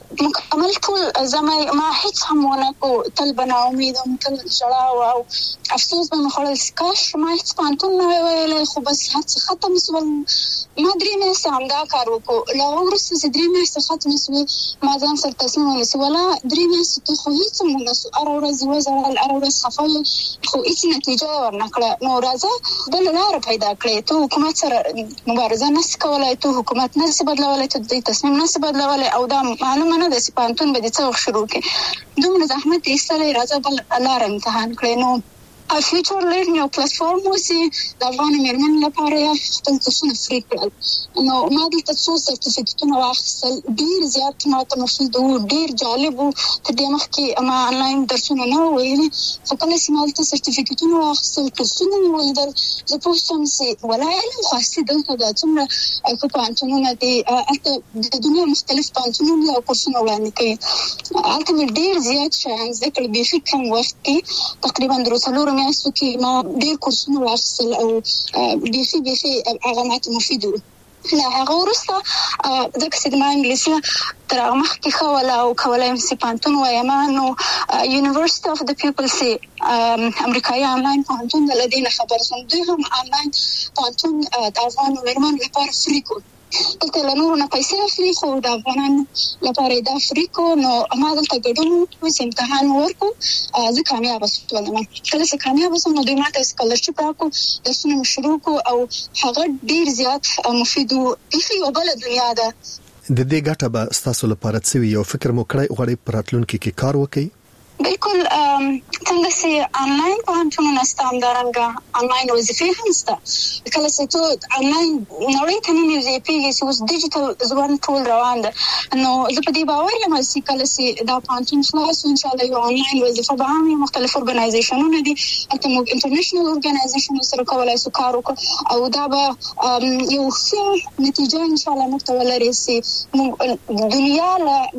مکمل ټول زمای ما هیڅ هم ونه کو، تل به ناامید وم، تل ژړا او افسوس به مې خوړل چې کاش ما هیڅ پوهنتون نه وای ویلی، خو بس هر څه ختم شول. ما درې میاشتې همدا کار وکړو. له هغه وروسته چې درې میاشتې ختمې شوې ما ځان سره تصمیم ونیسي ولا درې میاشتې ته خو هیڅ هم ونه سو، هره ورځ یې وژړل، هره ورځ خفه یم، خو هیڅ نتیجه یې ورنه کړه. نو راځه بله لاره پیدا کړې، ته حکومت سره مبارزه نسي کولی، ته حکومت نسي بدلولی، ته د تصمیم نسي بدلولی، او دا معلومه نه ده چې پوهنتون به دې څه وخت شروع کړي. دومره زحمت یې ایستلی، راځه بل لاره امتحان کړې. نو فیوچر لرنینګ یو پلیټفارم و چې د افغان میرمنو لپاره یې خپل کورسونه فری کړل. نو ما دلته څو سرټیفیکټونه واخیستل، ډېر زیات ما ته مفید وو، ډېر جالب وو. تر دې مخکې ما آنلاین درسونه نه وو ویلي، خو کله چې ما دلته سرټیفیکټونه واخیستل، کورسونه مې ولیدل، زه پوه شوم چې ولا علم خو هستې دلته دا څومره ښه پوهنتونونه دي، هلته د دنیا مختلف پوهنتونونه او کورسونه وړاندې کوي. هلته مې ډېر زیات شیان زده کړل، بیخي کم وخت کې، تقریبا درې څلورو میاشتو کې ما ډېر کورسونه واخیستل او بیخي بیخي هغه ماته مفید وو. له هغه وروسته ځکه چې زما انګلیسي تر هغه مخکې ښه وله او کولی یم چې پوهنتون وایم، نو یونیورسټي اف د پیپل چې امریکایي آنلاین پوهنتون ده، له دې نه خبر شوم. دوی هم آنلاین پوهنتون د افغانو میرمنو لپاره فری کړو. دلته له نورو نه پیسې اخلي، خو د افغانانو لپاره یې دا فری کړو. نو ما دلته ګډون وکړو چې امتحان ورکړو، زه کامیابه شولم. کله چې کامیابه شوم نو دوی ما ته سکالرشپ راکړو، درسونه مې شروع کړو او هغه ډېر زیات مفید و. بیخي یوه بله دنیا ده. د دې ګټه به ستاسو لپاره څه وي؟ یو فکر مو کړی غواړئ په راتلونکي کې کار وکړئ؟ بالکل څنګه چې آنلاین پوهنتونونه شته، همدارنګه آنلاین وظیفې هم شته. کله چې ته آنلاین نړۍ ته ننوځې پوهېږې چې اوس ډیجیټل ژوند ټول روان ده. نو زه په دې باور یم چې کله چې دا پوهنتون خلاص شو انشاءالله یو آنلاین وظیفه به هم وي. مختلف ارګنایزیشنونه دي، هلته موږ انټرنیشنل ارګنایزیشنونو سره کولی شو کار وکړو او دا به یو ښه نتیجه انشاءالله موږ ته ولري چې موږ دنیا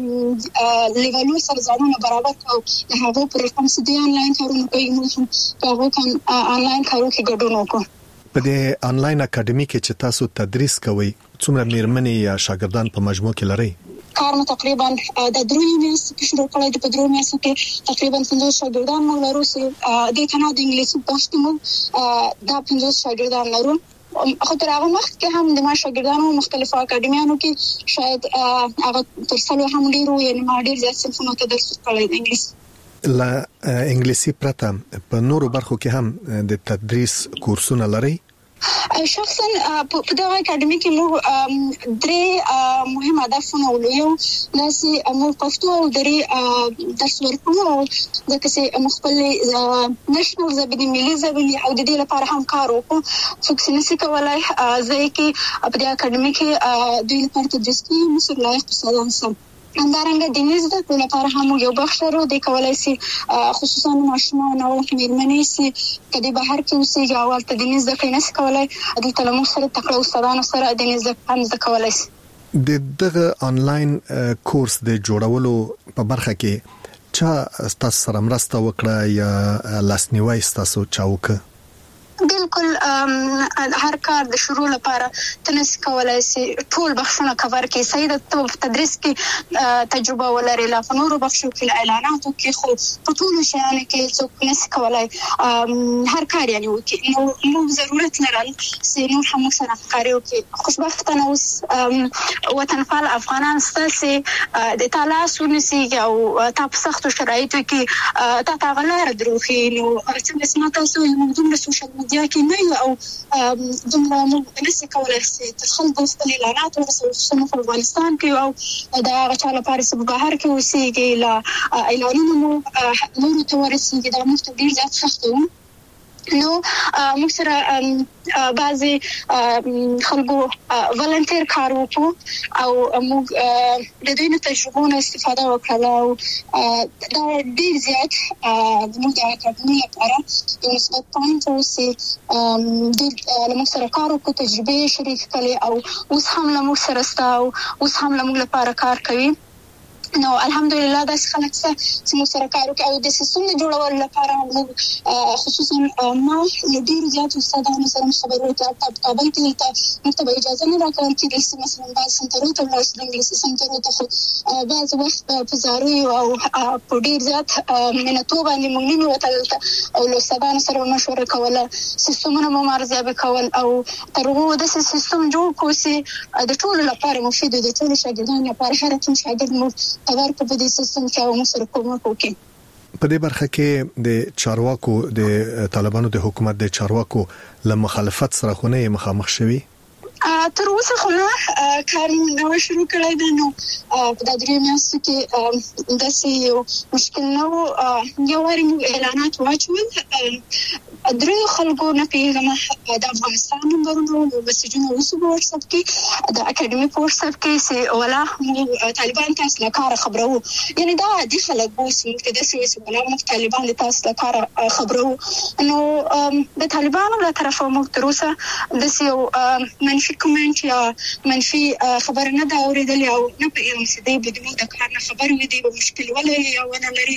له لیولو سره ځانونه برابر کړو. هغه پر کوم څه دی آنلاین کارونه کوي، موږ هم په هغو آنلاین کارو کې ګډون وکړو. په دې آنلاین اکاډمي کې چې تاسو تدریس کوئ څومره میرمنې یا شاګردان په مجموع کې لرئ؟ کار مو تقریبا د درې میاشتې کې شروع کړی د درې میاشتې کې تقریبا پنځه شاګردان موږ لرو چې د کنا د انګلیسي بحث مو دا پنځه شاګردان لرو. خو تر هغه وخت کې هم د ما شاګردانو مختلفو اکاډمیانو کې شاید هغه تر څلور هم ډیرو یعنی ما ډیر زیات صنفونو ته درس ورکړی د انګلیسي. لا انګلیسي پرته په نورو برخو کې هم د تدریس کورسونه لري؟ شخصا په دغه اکاډمي کې موږ درې مهم هدفونه ولرو. ناسي موږ پښتو او درې درس ورکوو او د کسې مخبل نېشنل زبېدي ملي زبېدي او د دې لپاره هم کار وکړو. څوک چې نسی کولای ځکه کې په دې اکاډمي کې دوی لپاره تدریس کوي مسر لایق استادان سم همدارنګه د نيز د ټول لپاره هم یو بخش لرو د کولای شي خصوصا ماشومان او میرمنې سي کدي بهر کې اوسې او ورته د نيز د کینس کولای د تلمو سره تکړه استادانو سره د نيز د هم د کولای شي. د دغه انلاین کورس د جوړولو په برخه کې چا تاسو سره مرسته وکړه یا لاسنیوي تاسو چاوک؟ بالکل هر کار د شروع لپاره تنس کولای شي ټول بخښونه کور کې سید ته تدریس کې تجربه ولري لا فنور بخښو کې اعلاناتو کې خو په ټول شیانو کې څوک نس کولای هر کار یعنی وکي نو نو ضرورت لرل چې نو هم سره کار وکي. خوشبختانه اوس وطن فعال افغانان ستاسي د تعالی سونسي او تاسو سختو شرایطو کې تا تغلر دروخي نو چې سمته سو یو دومره سوشل یا کې نه او دومره موږ نشي کولای چې تخل د خپل اعلانات او خصوصا په افغانستان کې او دا غچا لپاره چې بهر کې اوسېږي لا اعلانونه مو نور ته ورسېږي دا موږ ته ډیر ځات سخت وو. نو موږ سره بعضي خلکو ولنټیر کار وکړو او موږ د دوی نه تجربو استفاده وکړو او دا ډیر زیات موږ د اکاډمي لپاره یو مثبت پوینټ اوسې د موږ سره کار وکړو تجربه شریک کړي او اوس هم موږ سره ستاو اوس هم موږ لپاره کار کوي. نو الحمدلله دا خلک چې موږ سره کار کوي او د سیستم جوړولو لپاره موږ خصوصا ما ډیر زیات استادانو سره خبرې وکړې په کابل کې ته مکتب اجازه نه راکول چې د مثلا بعض سنټرونو ته ورسې د انګلیسي سنټرونو ته خو بعض وخت په زاري او په ډیر زیات منټو باندې موږ نه وتل او له استادانو سره مشوره کوله سیستمونه مو مرزه کول او ترغو د سیستم جوړ کوسي د ټول لپاره مفید دي د ټول شاګردانو لپاره هر کوم شاګرد مو اگر په دې سیستم کې او مسر کومه کوي. په دې برخه کې د چارواکو د طالبانو د حکومت د چارواکو له مخالفت سره خونه مخامخ شوي؟ تر اوسه خو نه کار نو شروع کړی دی نو په د درې میاشتو کې داسې یو مشکل نه و. یو واري موږ اعلانات واچول درې خلکو نه پیغام د افغانستان نمبرونو نو مسجونه وسو په واتس اپ کې د اکیډمي په واتس اپ کې سي ولا موږ طالبان تاسو له کار خبرو یعنی دا د خلک وس موږ ته د سوي ولا موږ طالبان تاسو له کار خبرو نو د طالبانو له طرفه موږ تر اوسه د یو منفي کومنټ یا منفي خبر نه دا اوریدل او نه په ام سي دي بدون د کار نه خبر وي دی مشکل ولې یا ونه لري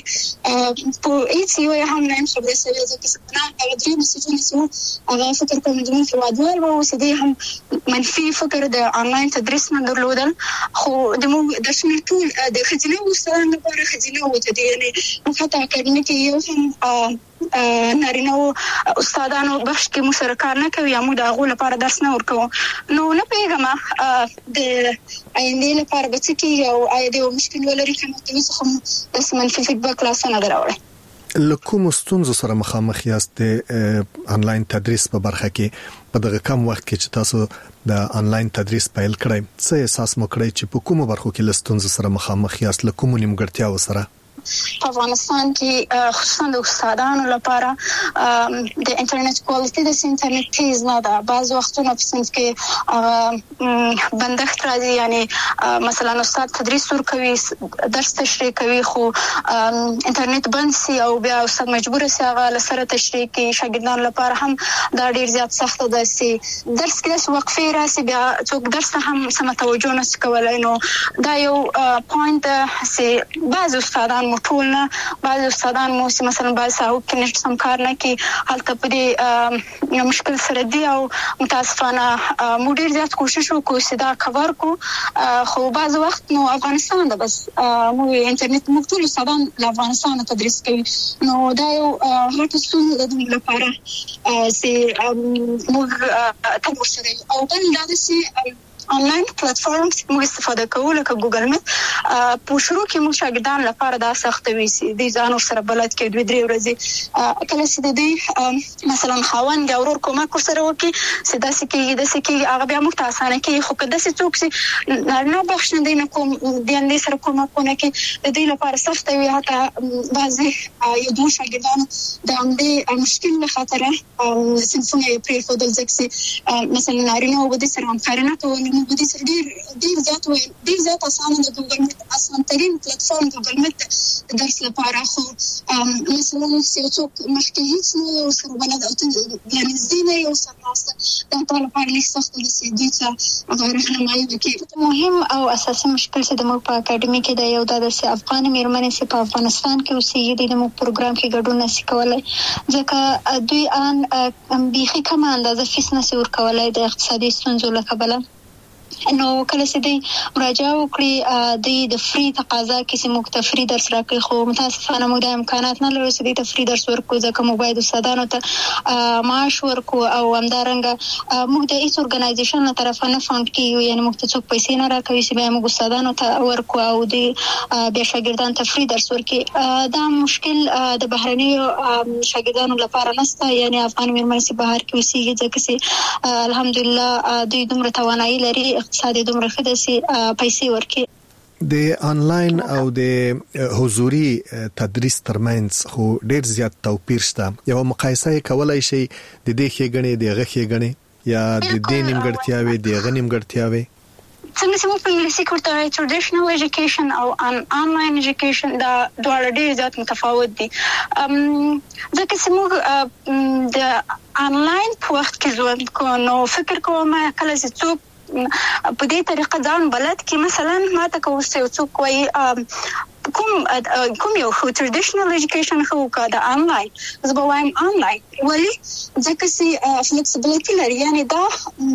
په هیڅ یو هم نه خبره سوي ځکه نه درې مسجونه سو هغه فکر کوم چې په وادوال وو چې دې هم منفي فکر د انلاین تدریس نه درلودل خو د موږ د شنو ټول د خزینه وسره لپاره خزینه وته دي یعنی موږ ته اکاډمي کې یو هم نارینه استادانو بخش کې مشارکت نه کوي موږ د هغه لپاره درس نه ورکو نو نه پیغامه د آینده لپاره به څه کې او آیا د مشکل ولري کوم څه خو د منفي فیډبیک لاس نه دراوړي. لکه ستونزو سره مخامخ یاست د انلاین تدریس په برخه کې په دغه کم وخت کې چې تاسو د انلاین تدریس پیل کړئ څه احساس مو کړی چې په کومه برخه کې لستونزو سره مخامخ یاست لکه کوم نیمګړتیاو سره؟ په افغانستان کې خصوصا د استادانو لپاره د انټرنیټ کوالټي د انټرنیټ تیز نه ده. بعض وختونه په صنف کې بندښت راځي یعنی مثلا استاد تدریس ورکوي درس تشریح کوي خو انټرنیټ بند سي او بیا استاد مجبور سي هغه لسره تشریح کوي. شاګردانو لپاره هم دا ډیر زیات سخت ده سي درس کې وقفه راسي بیا څوک درس هم سم توجه نه کوي نو دا یو پوینټ سي بعض استادان ټول نه بعض استادان مو مثلا بعض ساو کې نشته سم کار نه کوي هلته په دې مشکل سره دی او متاسفانه مو ډیر زیات کوشش وکړو چې دا کور کو خو بعض وخت نو افغانستان ده بس مو انټرنیټ مو ټول استادان له افغانستان تدریس کوي نو دا یو هټ ستونزه ده د لپاره چې موږ تاسو سره او بل دا چې آنلاین پلیټفارمز موږ استفاده کوو لکه ګوګل میټ په شروع کې موږ شاګردان لپاره دا سخت وي چې د ځانو سره بلد کې دوه درې ورځې کله چې د دې مثلا خاوند او ورور کومک سره وکي چې دا سکه د سکه هغه بیا موږ ته اسانه کې خو کله چې څوک چې نه بخښنه دینه کوم د اندې سره کومکونه کې د دې لپاره سخت وي حتی بعضي یو دوه شاګردان د اندې مشکل له خاطر سنفونه پرې فودل ځکه مثلا نارینه او د سره همکارانه ته نو د دې سره ډیر ډیر زیات وي ډیر زیات اسانه د ګوګل میټ اسان ترين پلیټفارم ګوګل میټ درس لپاره خو مثلا چې څوک مخکې هیڅ نه سره بلد او یعنی زینه یو سره دا ټول په اړه سخت دي چې دې څه هغه راهنمایي وکړي مهم او اساسي مشکل چې د موږ په اکیډمي کې د یو د افغان میرمنې چې په افغانستان کې اوسېږي د موږ پروګرام کې ګډون نشي کولای ځکه دوی ان بيخي کم اندازه فیس نشي ورکولای د اقتصادي ستونزو له کبله نو کله چې دی مراجعه وکړي د فری تقاضا کې چې موږ ته فری درس راکړي خو متاسفانه موږ د امکانات نه لرو چې د فری درس ورکو ځکه موږ باید استادانو ته معاش ورکو او همدارنګه موږ د هیڅ اورګنایزیشن له طرفه نه فاند کیږو یعنی موږ ته څوک پیسې نه راکوي چې به موږ استادانو ته ورکو او د بیا شاګردانو ته فری درس ورکړي دا مشکل د بهرنیو شاګردانو لپاره نشته یعنی افغان میرمنې چې بهر کې اوسېږي ځکه چې الحمدلله دوی دومره توانایي لري اقتصادي دومره خدای سي پیسې ورکړي د آنلاین او د حضوري تدریس ترمنځ خو ډیر زیات توپیر شته یو مقایسه کولای شي د دې ښېګڼې د هغه ښېګڼې یا د دې نیمګړتیاوې د هغه نیمګړتیاوې څنګه چې موږ په انګلیسي کې ورته ټریډیشنل ایجوکیشن او آنلاین ایجوکیشن دا دواړه ډیر زیات متفاوت دي ځکه چې موږ د آنلاین په وخت کې ژوند کوو نو فکر کوم کله چې څوک په دې طریقه ځان بلد کې مثلا ما ته کوم څه څوک وایي کوم کوم یو ټریډیشنل ایجوکیشن خو کا د آنلاین زه به وایم آنلاین ولی ځکه چې فلیکسیبিলিټی لري یعنی دا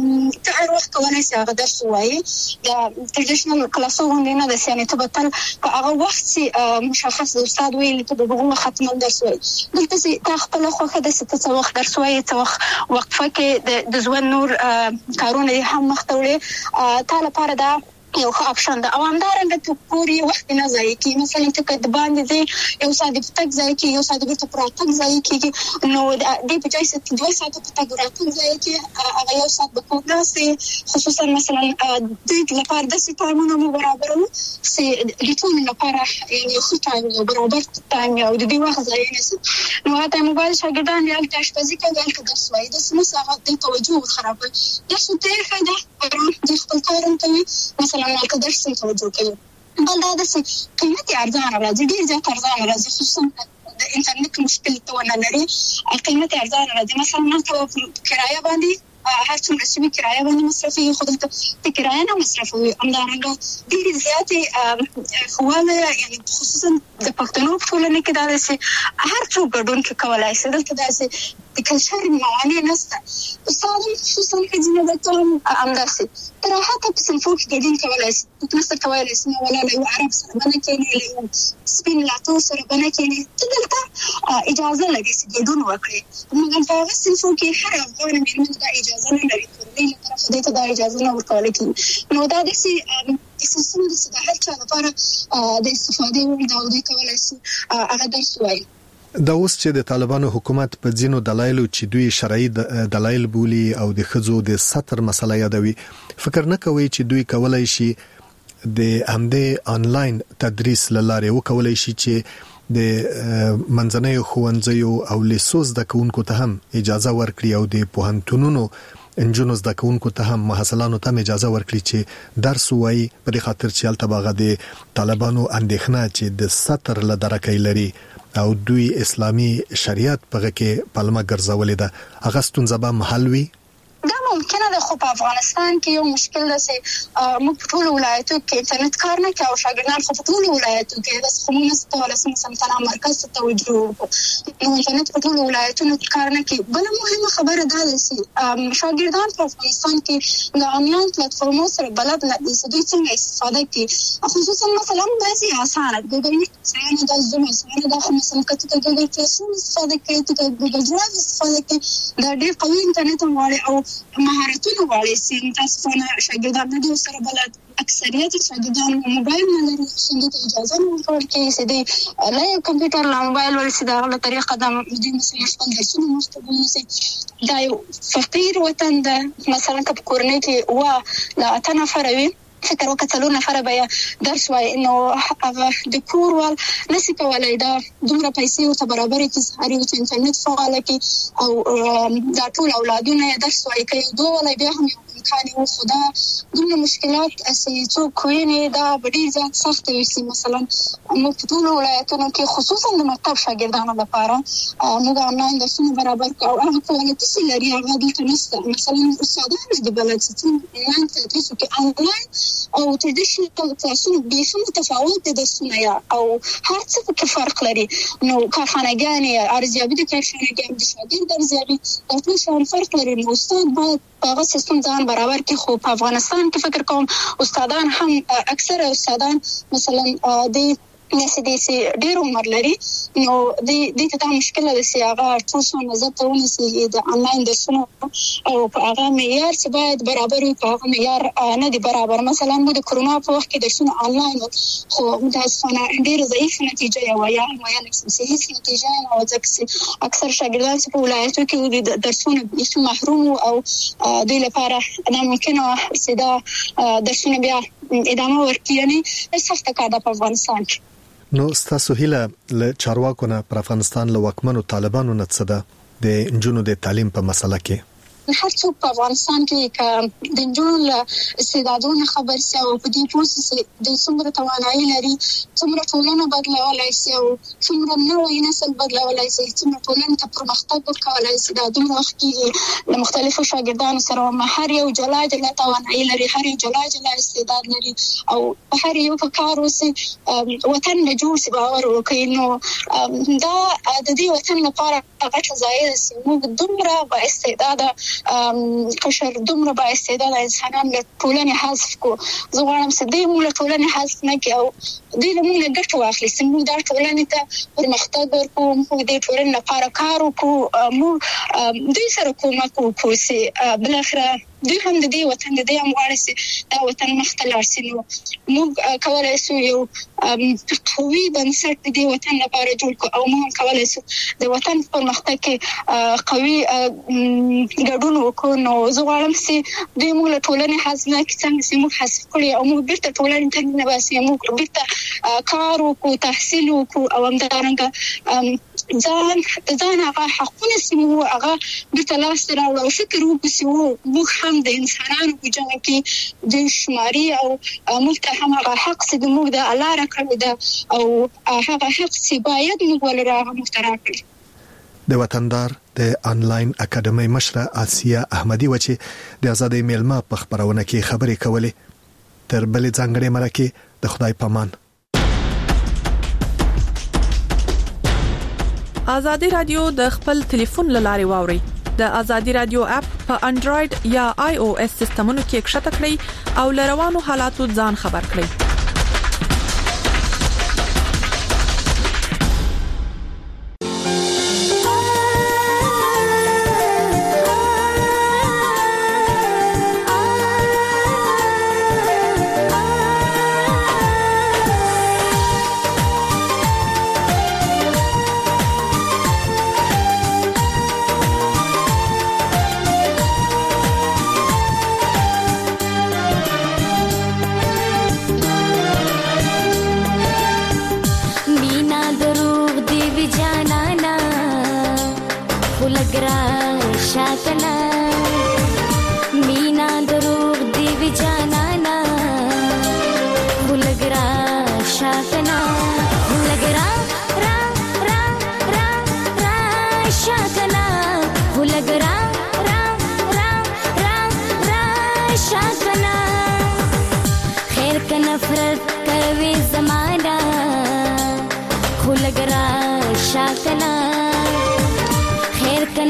ته هر وخت کولای شي هغه درس وایي دا ټریډیشنل کلاسونه نه د سیانه ته بتل هغه وخت چې مشخص استاد ویل ته دغه ختم درس وایي دلته چې تا خپل خوخه د څه وخت درس وایي څه وخت وقفه کې د ځوان نور کارونه هم مختوړي ته لپاره دا یو ښه اپشن ده او همدارنګه ته پوری وخت نه ځای کی مثلا ته کډ باندې دی یو ساده پټک ځای کی یو ساده بیرته پروتک ځای کی نو د دې په ځای چې دوه ساعته پټک راټول ځای کی هغه یو ساعت به کومه خصوصا مثلا د لپاره د سیټامونو مو برابرو چې د ټول لپاره یو ښه ټایم برابر ټایم او د دې وخت ځای نه نو هغه موبایل شاګردان یو د اشپزي کوي چې درس وایي د سمسه هغه د توجه خرابوي د څه ته خاله د خپل کارم کوي مثلا نو که درس توجه کوي بل دا د قیمتي ارزان راځي ډیر ځکه ارزان راځي خصوصا د انټرنیټ مشکل ته ونه لري قیمتي ارزان راځي مثلا نو کرایه باندې هر څومره چې کرایه باندې مصرفي خو د کرایه نه مصرفوي همدارنګه ډیر زیاتې خواله یعنی خصوصا د پښتنو په ټولنه کې دا چې هر څوک ګډون کې کولای شي دلته دا چې د کلچر معانی نشته استاد خصوصا چې نه کوم امداسي تر هغه په صنفو کې ګډون کولای شي په نسته کولای شي ولا له عرب سره باندې کې نه سپین لاتو سره باندې کې دلته اجازه لري چې ګډون وکړي موږ په هغه صنفو کې هر افغان مېرمن ته اجازه نه لري کورنۍ له طرفه دې ته دا اجازه نه ورکول کېږي نو دا د سي اساسي د هر چا لپاره د استفادې وړ دا د کولای شي هغه درس وایي دا اوس چې د طالبانو حکومت په ځینو دلایلو چې دوی شرعي دلایل بولي او د خزو د سطر مسله یادوي فکر نه کوي چې دوی کولای شي د همدې انلاین تدریس لاره وکولای شي چې د منځنۍ ښوونځیو او لیسوس د کوونکو ته هم اجازه ورکړي او د پوهنتونونو انجونو زده کوونکو ته هم محصلانو ته اجازه ورکړي چې درس وایي په خاطر چې التباغه د طالبانو اندېښنه چې د سطر له درکې لري او دوی اسلامي شریعت په کې پلمه ګرځولې ده هغه ستونزه به محل وي دا ممکنه ده، خو په افغانستان کې یو مشکل ده چې موږ په ټولو ولایتو کې انټرنیټ کار نه کوي او شاګردان خو په ټولو ولایتو کې د خمونه ستوله مثلا مرکز ته توجه وکړو، نو انټرنیټ په ټولو ولایتونو کې کار نه کوي. بل مهمه خبره دا ده چې شاګردان په افغانستان کې د آنلاین پلیټفارمونو سره بلد نه دي چې دوی څنګه استفاده کوي، خصوصا مثلا بعضي اسانه ګوګل میټ څنګه د زوم څنګه د مثلا کته د ګوګل کلاس استفاده کوي، د ګوګل ډرایو استفاده کوي، دا ډېر قوي انټرنیټ غواړي او مهارتونه غواړي چې تاسو نه شاګردان نه دي سره بلد. اکثریت شاګردان موبایل نه لري، څنګه اجازه نه ورکول کېږي چې د لا کمپیوټر لا موبایل ورسې د هغه طریقه د دې مثلا خپل درسونه مستقیم دا یو فقیر وطن ده. مثلا که په کورنۍ کې وا لا اته نفر وي فکر وکړه څلور نفره به درس وایي، نو هغه د کور وال نشي کولی دا دومره پیسې ورته برابرې کړي هر یو چې انټرنیټ فعاله کړي او دا ټول اولادونه یې درس وایي کوي دوه ولی بیا هم یو امکان یې خو دا دومره مشکلات چې څوک ویني دا به ډېر زیات سخته وي چې مثلا موږ په ټولو ولایتونو کې خصوصا د مکتب شاګردانو لپاره موږ آنلاین درسونه برابر کړو او هغه کوالټي چې لري هغه دلته نشته. مثلا استادان نه دي بلد چې آنلاین تدریس وکړي، آنلاین او ترډیشنل کلاسونه بیخي متفاوت دي درسونه یا او هر څه پکې فرق لري. نو کارخانه‌ګانې ارزیابي د کارخانه‌ګانې د شاګرد ارزیابي دا ټول شیان فرق لري، نو استاد باید هغه سیستم ځان برابر کړي. خو په افغانستان کې فکر کوم استادان هم اکثره استادان مثلا د نسې دې چې ډېر عمر لري، نو دې ته دا مشکل ده چې هغه ټول شیان نظر ته ونیسي د آنلاین درسونو او په هغه معیار چې باید برابر وي په هغه معیار نه دي برابر. مثلا موږ د کرونا په وخت کې درسونه آنلاین خو متاسفانه ډېره ضعیفه نتیجه یې ویل ویل چې هیڅ نتیجه نه وه، ځکه چې اکثر شاګردان چې په ولایتو کې د درسونه بیخي محروم وو او دوی لپاره ناممکنه وه چې دا درسونه بیا ادامه ورکړي، یعنې سخته کار ده په افغانستان کې. نو ستاسو هیله له چارواکو نه پر افغانستان له واکمنو طالبانو نه څه ده د نجونو د تعلیم په مسله کې؟ هر څوک په افغانستان کې که د نجونو استعدادونه خبر سي او په دې پوه سي د څومره توانایي لري، څومره ټولنه بدلولی سي او څومره نوی نسل بدلولی سي، څومره ټولنې ته پرمختګ ورکولی سي. دا دومره وخت کېږي د مختلفو شاګردانو سره هر یو جلا جلا توانایي لري، هر یو جلا جلا استعداد لري او هر یو په کار وسي وطن نه جوړ سي باور وکړي. نو دا د دې وطن لپاره غټه ضایع ده چې موږ دومره با استعداده قشر دومره با استعداده انسانان له ټولنې حذف کو. زه غواړم چې دوی موږ له ټولنې حذف نه کړي او دوی له موږ نه ګټه واخلي چې موږ دا ټولنې ته پرمختګ ورکړو، موږ د ټولنې لپاره کار وکړو، موږ دوی سره کومک وکړو چې بالاخره دوی هم د دې وطن د دې هم غواړي چې دا وطن مخته لاړ شي. نو موږ کولی شو یو قوي بنسټ د دې وطن لپاره جوړ کړو او موږ هم کولی شو د وطن په پرمختګ کې قوي ګډون وکړو. نو زه غواړم چې دوی موږ له ټولنې حذف نه کړي، څنګه چې موږ حذف کړي او موږ بیرته ټولنې ته ننباسي، موږ بیرته کار وکړو، تحصیل وکړو او همدارنګه ځان ځان هغه حقونه چې موږ هغه بیرته لاسته راوړو او فکر وکړو چې موږ هم د انسانانو په جمع کې د شماري او موږ ته هم هغه حق چې د موږ د الله راکړی ده او هغه حق چې باید موږ ولرو هغه موږ ته راکړي. د وطندار د آنلاین اکاډمۍ مشره آسیا احمدي و چې د آزادۍ میلمه په خبرونه کې خبرې کولې. تر بلې ځانګړې مرکه د خدای پامان. آزادي رادیو د خپل ټلیفون لارې واوري. د آزادي رادیو اپ په انډراید یا آی او اس سیستمونو کې ښکته کړئ او لروانو حالاتو ځان خبر کړئ.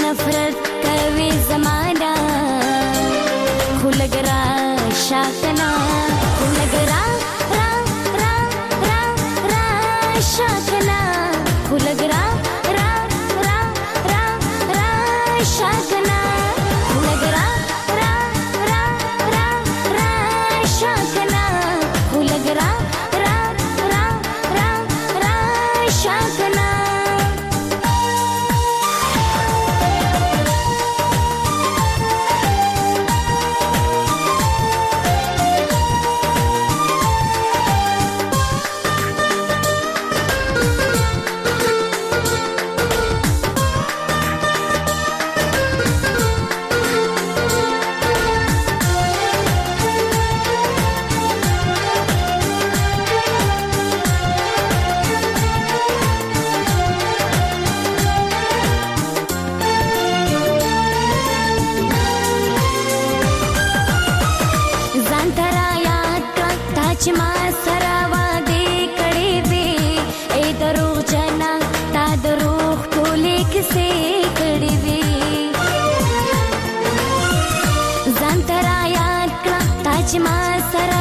नफरत कोي जमाना खो लग रा शाकना खो लग रा रा रा रा रा शाकना खो लग रा रा रा रा रा शाकना खो लग रा रा रा रा रा शाकना खो लग रा रा रा रा रा शाकना मा सरावा दे कड़े वे ए दरो जना ता दरो टोले किसे कड़े वे जंतरा याद का ताज मा सरा